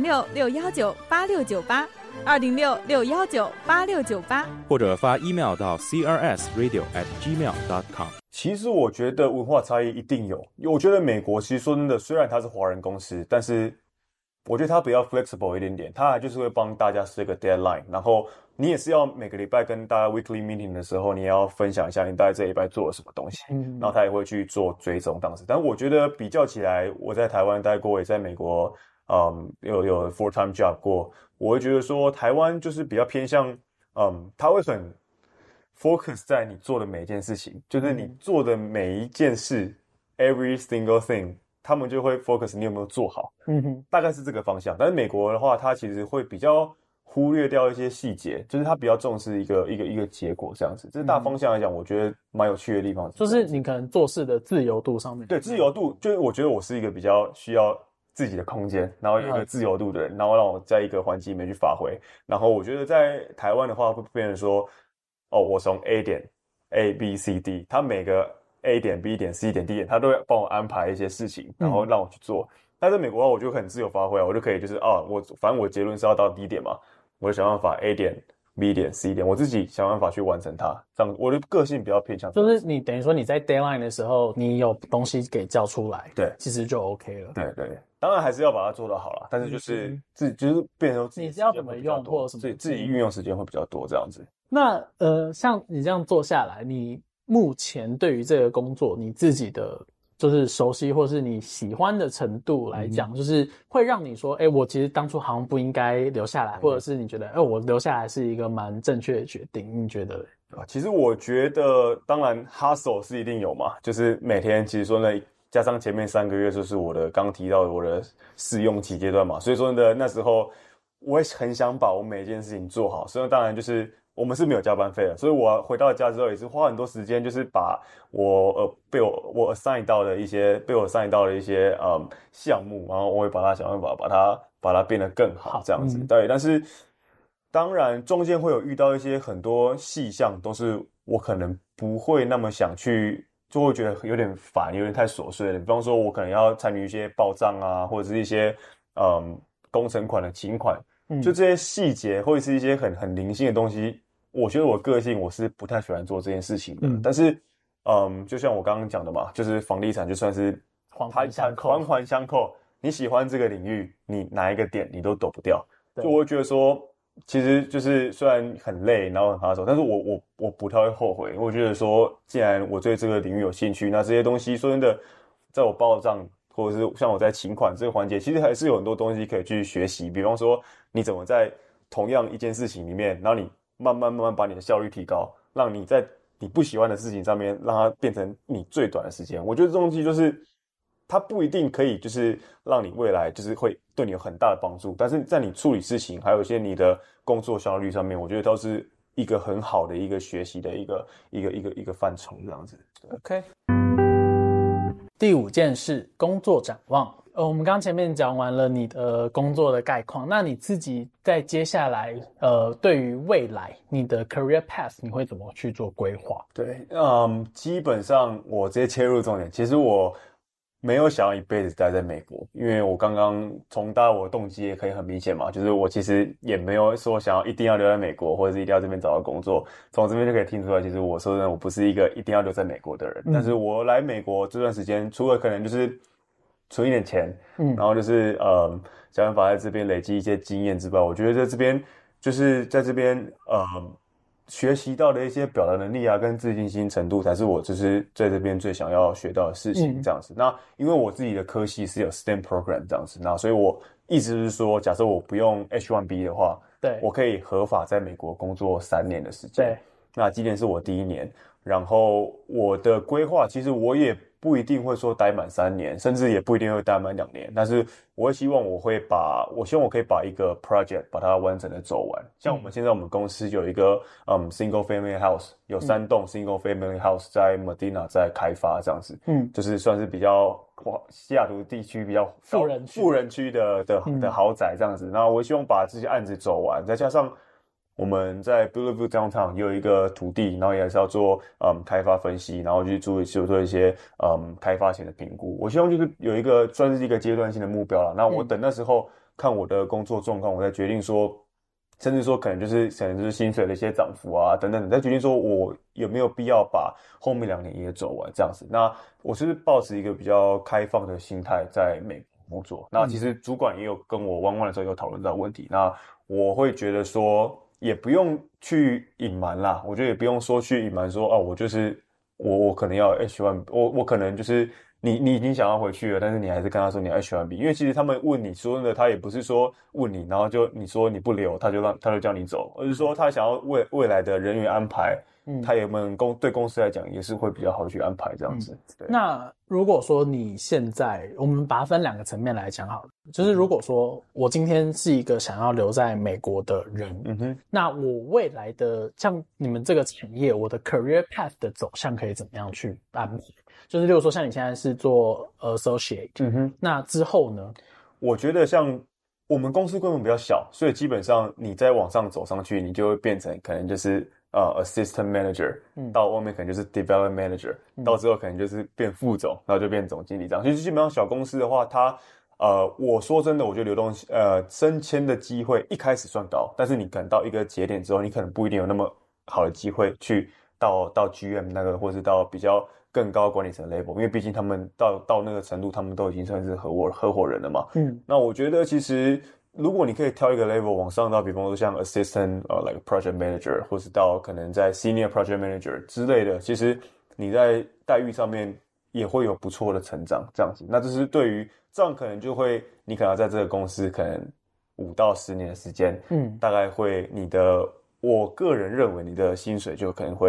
206-619-8698，206-619-8698， 或者发 email 到 crsradio@gmail.com。 其实我觉得文化差异一定有，我觉得美国其实说真的，虽然它是华人公司，但是我觉得它比较 flexible 一点点，它就是会帮大家设个 deadline， 然后你也是要每个礼拜跟大家 weekly meeting 的时候，你也要分享一下你大概这礼拜做了什么东西，然后他也会去做追踪当时。但我觉得比较起来，我在台湾待过，也在美国有 full time job 过，我会觉得说台湾就是比较偏向他会很 focus 在你做的每一件事情，就是你做的每一件事 every single thing， 他们就会 focus 你有没有做好，大概是这个方向。但是美国的话，它其实会比较忽略掉一些细节，就是它比较重视一个结果这样子。这是大方向来讲，我觉得蛮有趣的地方。 就是你可能做事的自由度上面。 对，自由度，就是我觉得我是一个比较需要自己的空间，然后有一个自由度的人，然后让我在一个环境里面去发挥。然后我觉得在台湾的话，会变成说，我从 A 点 A、B、C、D， 他每个 A 点、B 点、C 点、D 点，他都会帮我安排一些事情，然后让我去做。但在美国的话，我就很自由发挥，我就可以就是反正我结论是要到 D 点嘛，我就想办法 A 点、B 点、C 点，我自己想办法去完成它。这样我的个性比较偏向， 就是你等于说你在 deadline 的时候，你有东西给交出来， 对， 其实就 OK 了。 对对，当然还是要把它做得好啦，但是就是就是变成你要怎么用或者什么自己运用时间会比较多这样子。 那像你这样做下来，你目前对于这个工作你自己的就是熟悉或是你喜欢的程度来讲，就是会让你说我其实当初好像不应该留下来，或者是你觉得我留下来是一个蛮正确的决定，你觉得？ 其实我觉得，当然 hustle 是一定有嘛，就是每天其实说呢，加上前面3个月就是我的刚提到的我的试用期阶段嘛，所以说呢，那时候我也很想把我每一件事情做好，所以当然就是我们是没有加班费的，所以我回到家之后也是花很多时间，就是把被我 assign 到的一些项目，然后我会想办法把它变得更好这样子，对，但是。当然，中间会有遇到一些很多细项，都是我可能不会那么想去，就会觉得有点烦，有点太琐碎了。比方说，我可能要参与一些报账啊，或者是一些工程款的请款，就这些细节或者是一些很零星的东西，我觉得我个性我是不太喜欢做这件事情的。但是，就像我刚刚讲的嘛，就是房地产就算是环环相扣，你喜欢这个领域，你哪一个点你都躲不掉。就我会觉得说。其实就是虽然很累，然后很hustle，但是我不太会后悔。我觉得说，既然我对这个领域有兴趣，那这些东西说真的，在我报账或者是像我在请款这个环节，其实还是有很多东西可以去学习。比方说，你怎么在同样一件事情里面，然后你慢慢把你的效率提高，让你在你不喜欢的事情上面，让它变成你最短的时间。我觉得这东西就是。它不一定可以就是让你未来就是会对你有很大的帮助，但是在你处理事情还有一些你的工作效率上面，我觉得都是一个很好的一个学习的一个范畴这样子。 OK。第5件事，工作展望。我们刚前面讲完了你的工作的概况，那你自己在接下来对于未来你的 career path 你会怎么去做规划？ 对，基本上我直接切入重点，其实我。没有想要一辈子待在美国，因为我刚刚从我的动机也可以很明显嘛，就是我其实也没有说想要一定要留在美国，或者是一定要这边找到工作。从这边就可以听出来，其实我说真的，我不是一个一定要留在美国的人。但是我来美国这段时间，除了可能就是存一点钱，然后就是想办法在这边累积一些经验之外，我觉得在这边学习到的一些表达能力啊，跟自信心程度，才是我就是在这边最想要学到的事情，这样子。那因为我自己的科系是有 STEM program 这样子，那所以我意思是说，假设我不用 H1B 的话， 对， 我可以合法在美国工作3年的时间。 对， 那今年是我第1年，然后我的规划其实我也不一定会说待满3年，甚至也不一定会待满2年，但是我希望我可以把一个 project 把它完整的走完。像我们公司有一个single family house， 有3栋 single family house 在 Medina 在开发这样子，就是算是比较西雅图地区比较富人区的豪宅这样子。然后我希望把这些案子走完，再加上我们在 Bellevue Downtown 也有一个土地，然后也是要做开发分析，然后去做一些开发前的评估。我希望就是有一个算是一个阶段性的目标啦。那我等那时候看我的工作状况，我再决定说，甚至说可能就是薪水的一些涨幅啊等等，再决定说我有没有必要把后面2年也走完这样子。那我是抱持一个比较开放的心态在美国工作。那其实主管也有跟我弯弯的时候有讨论到问题，那我会觉得说。也不用去隐瞒啦，我觉得也不用说去隐瞒说我就是我可能要 H1B， 我可能就是你已经想要回去了，但是你还是跟他说你要 H1B， 因为其实他们问你说真的，他也不是说问你，然后就你说你不留，他就叫你走，而是说他想要未来的人员安排，他有没有对公司来讲也是会比较好去安排这样子。对。 那如果说你现在，我们把它分2个层面来讲好了，就是如果说我今天是一个想要留在美国的人，那我未来的像你们这个产业，我的 career path 的走向可以怎么样去安排？就是例如说像你现在是做 associate，那之后呢？ 我觉得像我们公司规模比较小，所以基本上你再往上走上去，你就会变成可能就是assistant manager，到后面可能就是 development manager，到之后可能就是变副总，然后就变总经理这样。其实基本上小公司的话，它我说真的，我觉得流动升迁的机会一开始算高，但是你可能到一个节点之后，你可能不一定有那么好的机会去到 GM 那个，或是到比较更高管理层 level， 因为毕竟他们到那个程度，他们都已经算是合伙人了嘛。那我觉得其实如果你可以挑一个 level 往上到，比方说像 assistant like project manager， 或是到可能在 senior project manager 之类的，其实你在待遇上面也会有不错的成长这样子。那这是对于这样可能就会你可能要在这个公司可能5到10年的时间，大概会你的我个人认为你的薪水就可能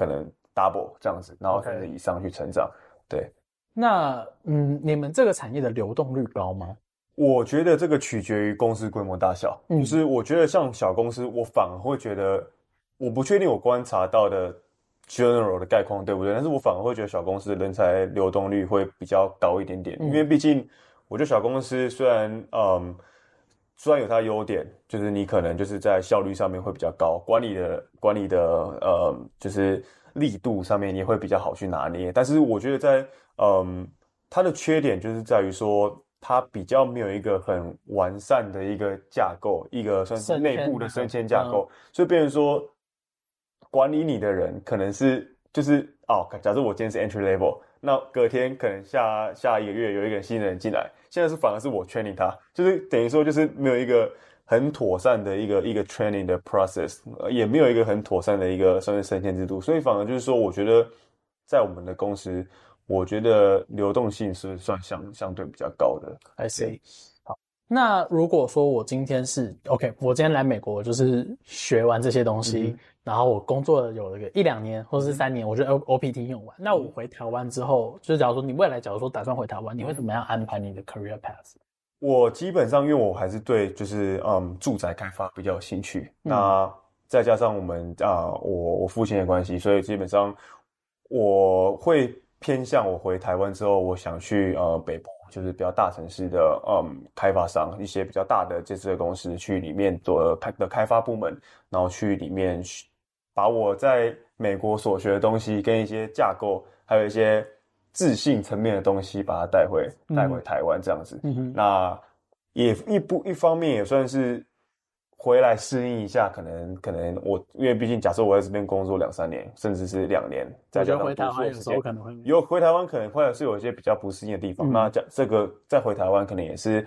double 这样子，然后甚至以上去成长。对， 那你们这个产业的流动率高吗？ 我觉得这个取决于公司规模大小，就是我觉得像小公司，我反而会觉得，我不确定我观察到的 general 的概况对不对，但是我反而会觉得小公司的人才流动率会比较高一点点，因为毕竟我觉得小公司虽然有它的优点，就是你可能就是在效率上面会比较高，管理的就是力度上面也会比较好去拿捏，但是我觉得在它的缺点就是在于说，它比较没有一个很完善的一个架构，一个算是内部的升迁架构，所以变成说管理你的人可能是假设我今天是 entry level， 那隔天可能下一个月有一个新人进来，现在反而是我 training 他，就是等于说就是没有一个很妥善的一个 training 的 process， 也没有一个很妥善的一个算是升迁制度，所以反而就是说，我觉得在我们的公司，我觉得流动性是算相对比较高的。 I see。好，那如果说我今天是 OK， 我今天来美国就是学完这些东西，然后我工作有了个1-2年或是3年，我觉得 OPT 用完，那我回台湾之后，就是假如说你未来假如说打算回台湾，你会怎么样安排你的 career path？ 我基本上因为我还是对就是住宅开发比较有兴趣，那再加上我们我父亲的关系，所以基本上我会偏向我回台湾之后，我想去北部，就是比较大城市的开发商，一些比较大的建设公司去里面做的开发部门，然后去里面把我在美国所学的东西跟一些架构，还有一些自信层面的东西，把它带回台湾这样子。那也一方面也算是回来适应一下，可能我因为毕竟假设我在这边工作2-3年，甚至是2年，再加上回台湾有时候可能会回台湾可能会是有一些比较不适应的地方。那这个再回台湾可能也是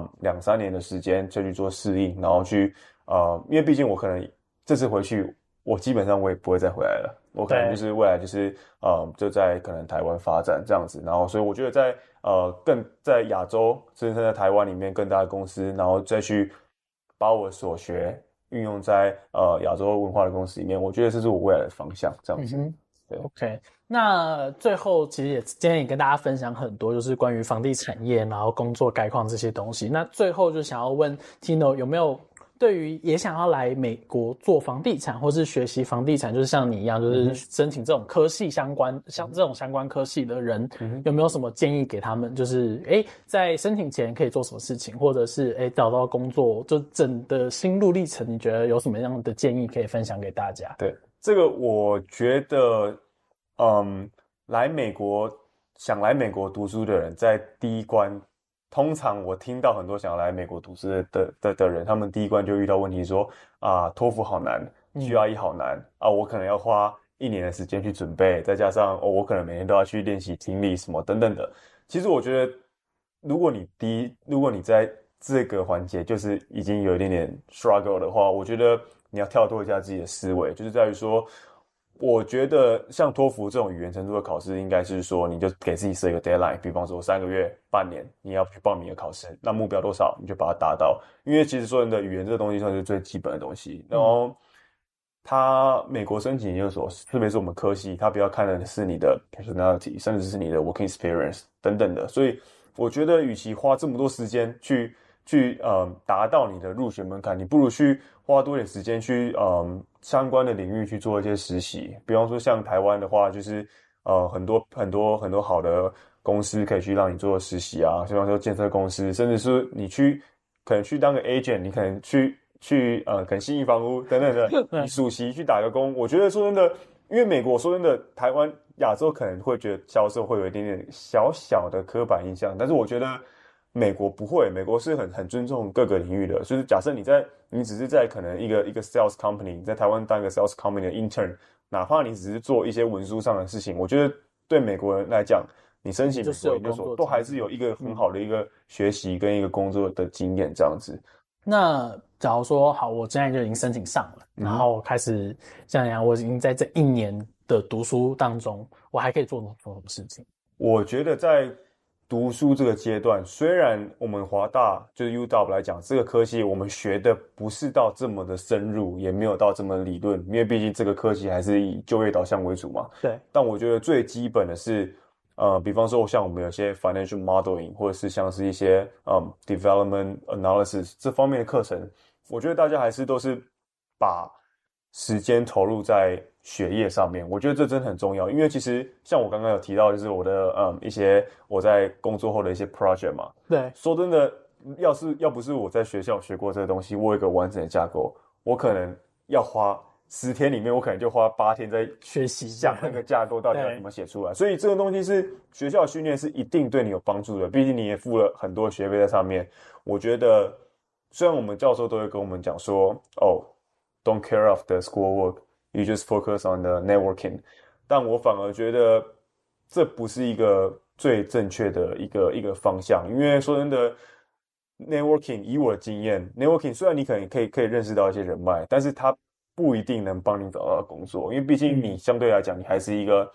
2-3年的时间就去做适应，然后去因为毕竟我可能这次回去，我基本上我也不会再回来了，我可能就是未来就是就在可能台湾发展这样子，然后所以我觉得在亚洲甚至在台湾里面更大的公司，然后再去把我所学运用在亚洲文化的公司里面，我觉得这是我未来的方向这样子。对 OK， 那最后其实今天也跟大家分享很多，就是关于房地产业，然后工作概况这些东西。那最后就想要问 Tino 有没有对于也想要来美国做房地产或是学习房地产，就是像你一样，就是申请这种科系相关像这种相关科系的人，有没有什么建议给他们？就是在申请前可以做什么事情，或者是找到工作，就整的心路历程，你觉得有什么样的建议可以分享给大家？ 对，这个我觉得，想来美国读书的人，在第一关。通常我听到很多想要来美国读书的人，他们第一关就遇到问题说托福好难，GRE 好难我可能要花1年的时间去准备，再加上我可能每天都要去练习听力什么等等的。其实我觉得，如果你在这个环节就是已经有一点点 struggle 的话，我觉得你要跳脱一下自己的思维，就是在于说。我觉得像托福这种语言程度的考试，应该是说你就给自己设一个 deadline， 比方说3个月、半年，你要去报名的考试，那目标多少你就把它达到。因为其实说真的，语言这个东西算是最基本的东西。然后，美国申请研究所，特别是我们科系，它比较看的是你的 personality， 甚至是你的 working experience 等等的。所以我觉得，与其花这么多时间去达到你的入学门槛，你不如去花多点时间去相关的领域去做一些实习。比方说像台湾的话，就是很多好的公司可以去让你做实习啊，比方说建设公司，甚至是你可能去当个 agent， 你可能去可能信义房屋等等的，你暑期去打个工。我觉得说真的，因为美国说真的，台湾亚洲可能会觉得销售会有一点点小小的刻板印象，但是我觉得。美国不会，美国是很尊重各个领域的。就是假设你只是在可能一个 sales company， 你在台湾当一个 sales company 的 intern， 哪怕你只是做一些文书上的事情，我觉得对美国人来讲，你申请美国研究所都还是有一个很好的一个学习跟一个工作的经验这样子。 那假如说好，我现在就已经申请上了，然后开始像这样，我已经在这1年的读书当中，我还可以做什么事情？ 我觉得在读书这个阶段，虽然我们华大就是 UW 来讲，这个科系我们学的不是到这么的深入，也没有到这么理论，因为毕竟这个科系还是以就业导向为主嘛。 对。 但我觉得最基本的是，比方说像我们有些 financial modeling， 或者是像是一些development analysis 这方面的课程，我觉得大家还是都是把时间投入在学业上面，我觉得这真的很重要。因为其实像我刚刚有提到，就是我的一些我在工作后的一些 project 嘛。 对， 说真的，要不是我在学校学过这个东西，我有一个完整的架构，我可能要花10天里面，我可能就花8天在学习想那个架构到底要怎么写出来。所以这个东西是学校训练是一定对你有帮助的，毕竟你也付了很多学费在上面。我觉得虽然我们教授都会跟我们讲说，don't care of the schoolwork, you just focus on the networking. 但我反而觉得这不是一个最正确的一个方向，因为说真的 ，networking 以我的经验 ，networking 虽然你可以认识到一些人脉，但是它不一定能帮你找到工作，因为毕竟你相对来讲，你还是一个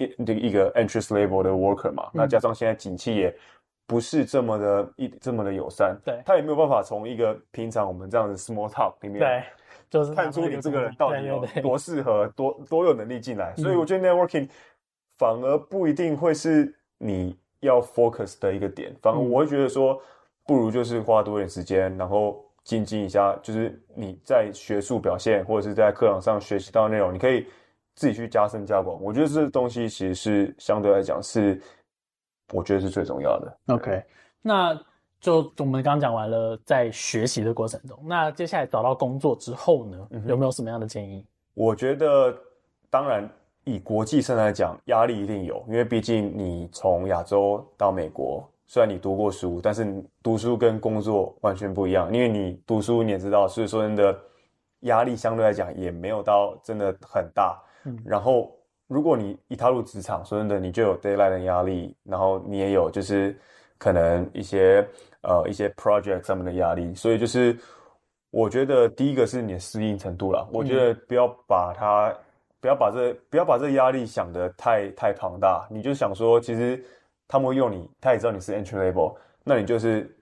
entry level 的 worker 嘛。那加上现在景气也不是这么的友善， 对， 他也没有办法从一个平常我们这样的 small talk 里面， 对，就是看出你这个人到底有多适合，多有能力进来。所以我觉得 networking 反而不一定会是你要 focus 的一个点，反而我会觉得说，不如就是花多点时间，然后精进一下，就是你在学术表现或者是在课堂上学习到的内容，你可以自己去加深加广。我觉得这东西其实是相对来讲是，我觉得是最重要的。 OK， 那就我们刚刚讲完了在学习的过程中，那接下来找到工作之后呢，有没有什么样的建议？ 我觉得，当然以国际上来讲，压力一定有，因为毕竟你从亚洲到美国。虽然你读过书，但是你读书跟工作完全不一样。因为你读书你也知道，所以说真的压力相对来讲也没有到真的很大。然后如果你一踏入职场，说真的你就有 deadline 的压力，然后你也有就是可能一些 project 上面的压力。所以就是我觉得第一个是你的适应程度啦。我觉得不要把这个压力想得太庞大，你就想说其实。他们会用你，他也知道你是 entry level， 那你就是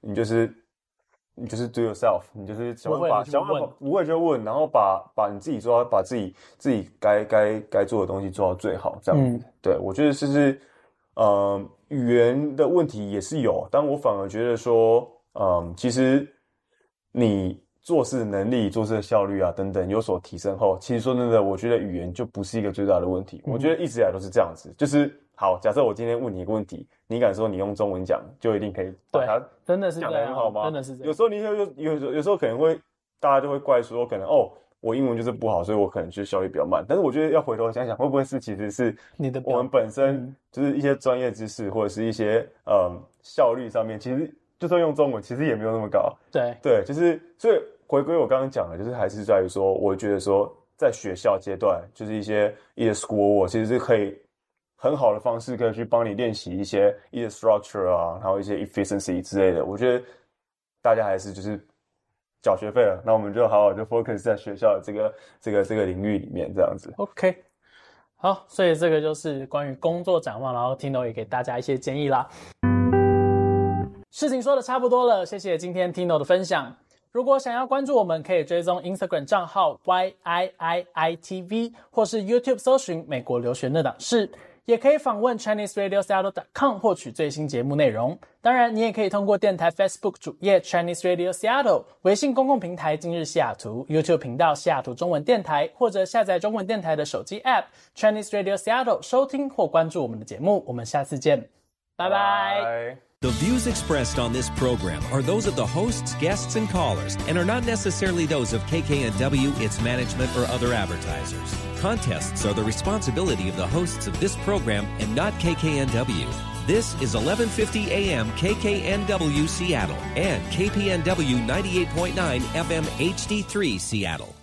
do yourself， 你就是想办法不会就问，然后把你自己做到，把自己该做的东西做到最好，这样子。对，我觉得就是语言的问题也是有，但我反而觉得说，其实你做事能力、做事的效率啊等等有所提升后，其实说真的，我觉得语言就不是一个最大的问题。我觉得一直以来都是这样子，就是好，假设我今天问你一个问题，你敢说你用中文讲就一定可以把它真的是讲得很好吗？ 真的是这样。 有时候有时候可能会大家就会怪说，可能我英文就是不好，所以我可能就效率比较慢。但是我觉得要回头想想，会不会是其实是我们本身就是一些专业知识或者是一些效率上面，其实就算用中文，其实也没有那么高。对，就是所以回归我刚刚讲的，就是还是在于说，我觉得说在学校阶段，就是一些 schoolwork 其实是可以很好的方式，可以去帮你练习一些 structure 啊，然后一些 efficiency 之类的。我觉得大家还是就是缴学费了，那我们就好好就 focus 在学校的这个领域里面这样子。 OK， 好，所以这个就是关于工作展望，然后 Tino 也给大家一些建议啦。事情说的差不多了，谢谢今天 Tino 的分享。如果想要关注我们，可以追踪 Instagram 账号 YIIITV， 或是 YouTube 搜寻美国留学那档事，也可以访问 ChineseRadioSeattle.com 获取最新节目内容。当然，你也可以通过电台 Facebook 主页 Chinese Radio Seattle、微信公共平台今日西雅图、YouTube 频道西雅图中文电台，或者下载中文电台的手机 App Chinese Radio Seattle 收听或关注我们的节目。我们下次见，拜拜。 The views expressed on this program are those of the hosts, guests, and callers, and are not necessarily those of KKNW, its management, or other advertisers. Contests are the responsibility of the hosts of this program and not KKNW. This is 1150 AM KKNW Seattle and KPNW 98.9 FM HD3 Seattle.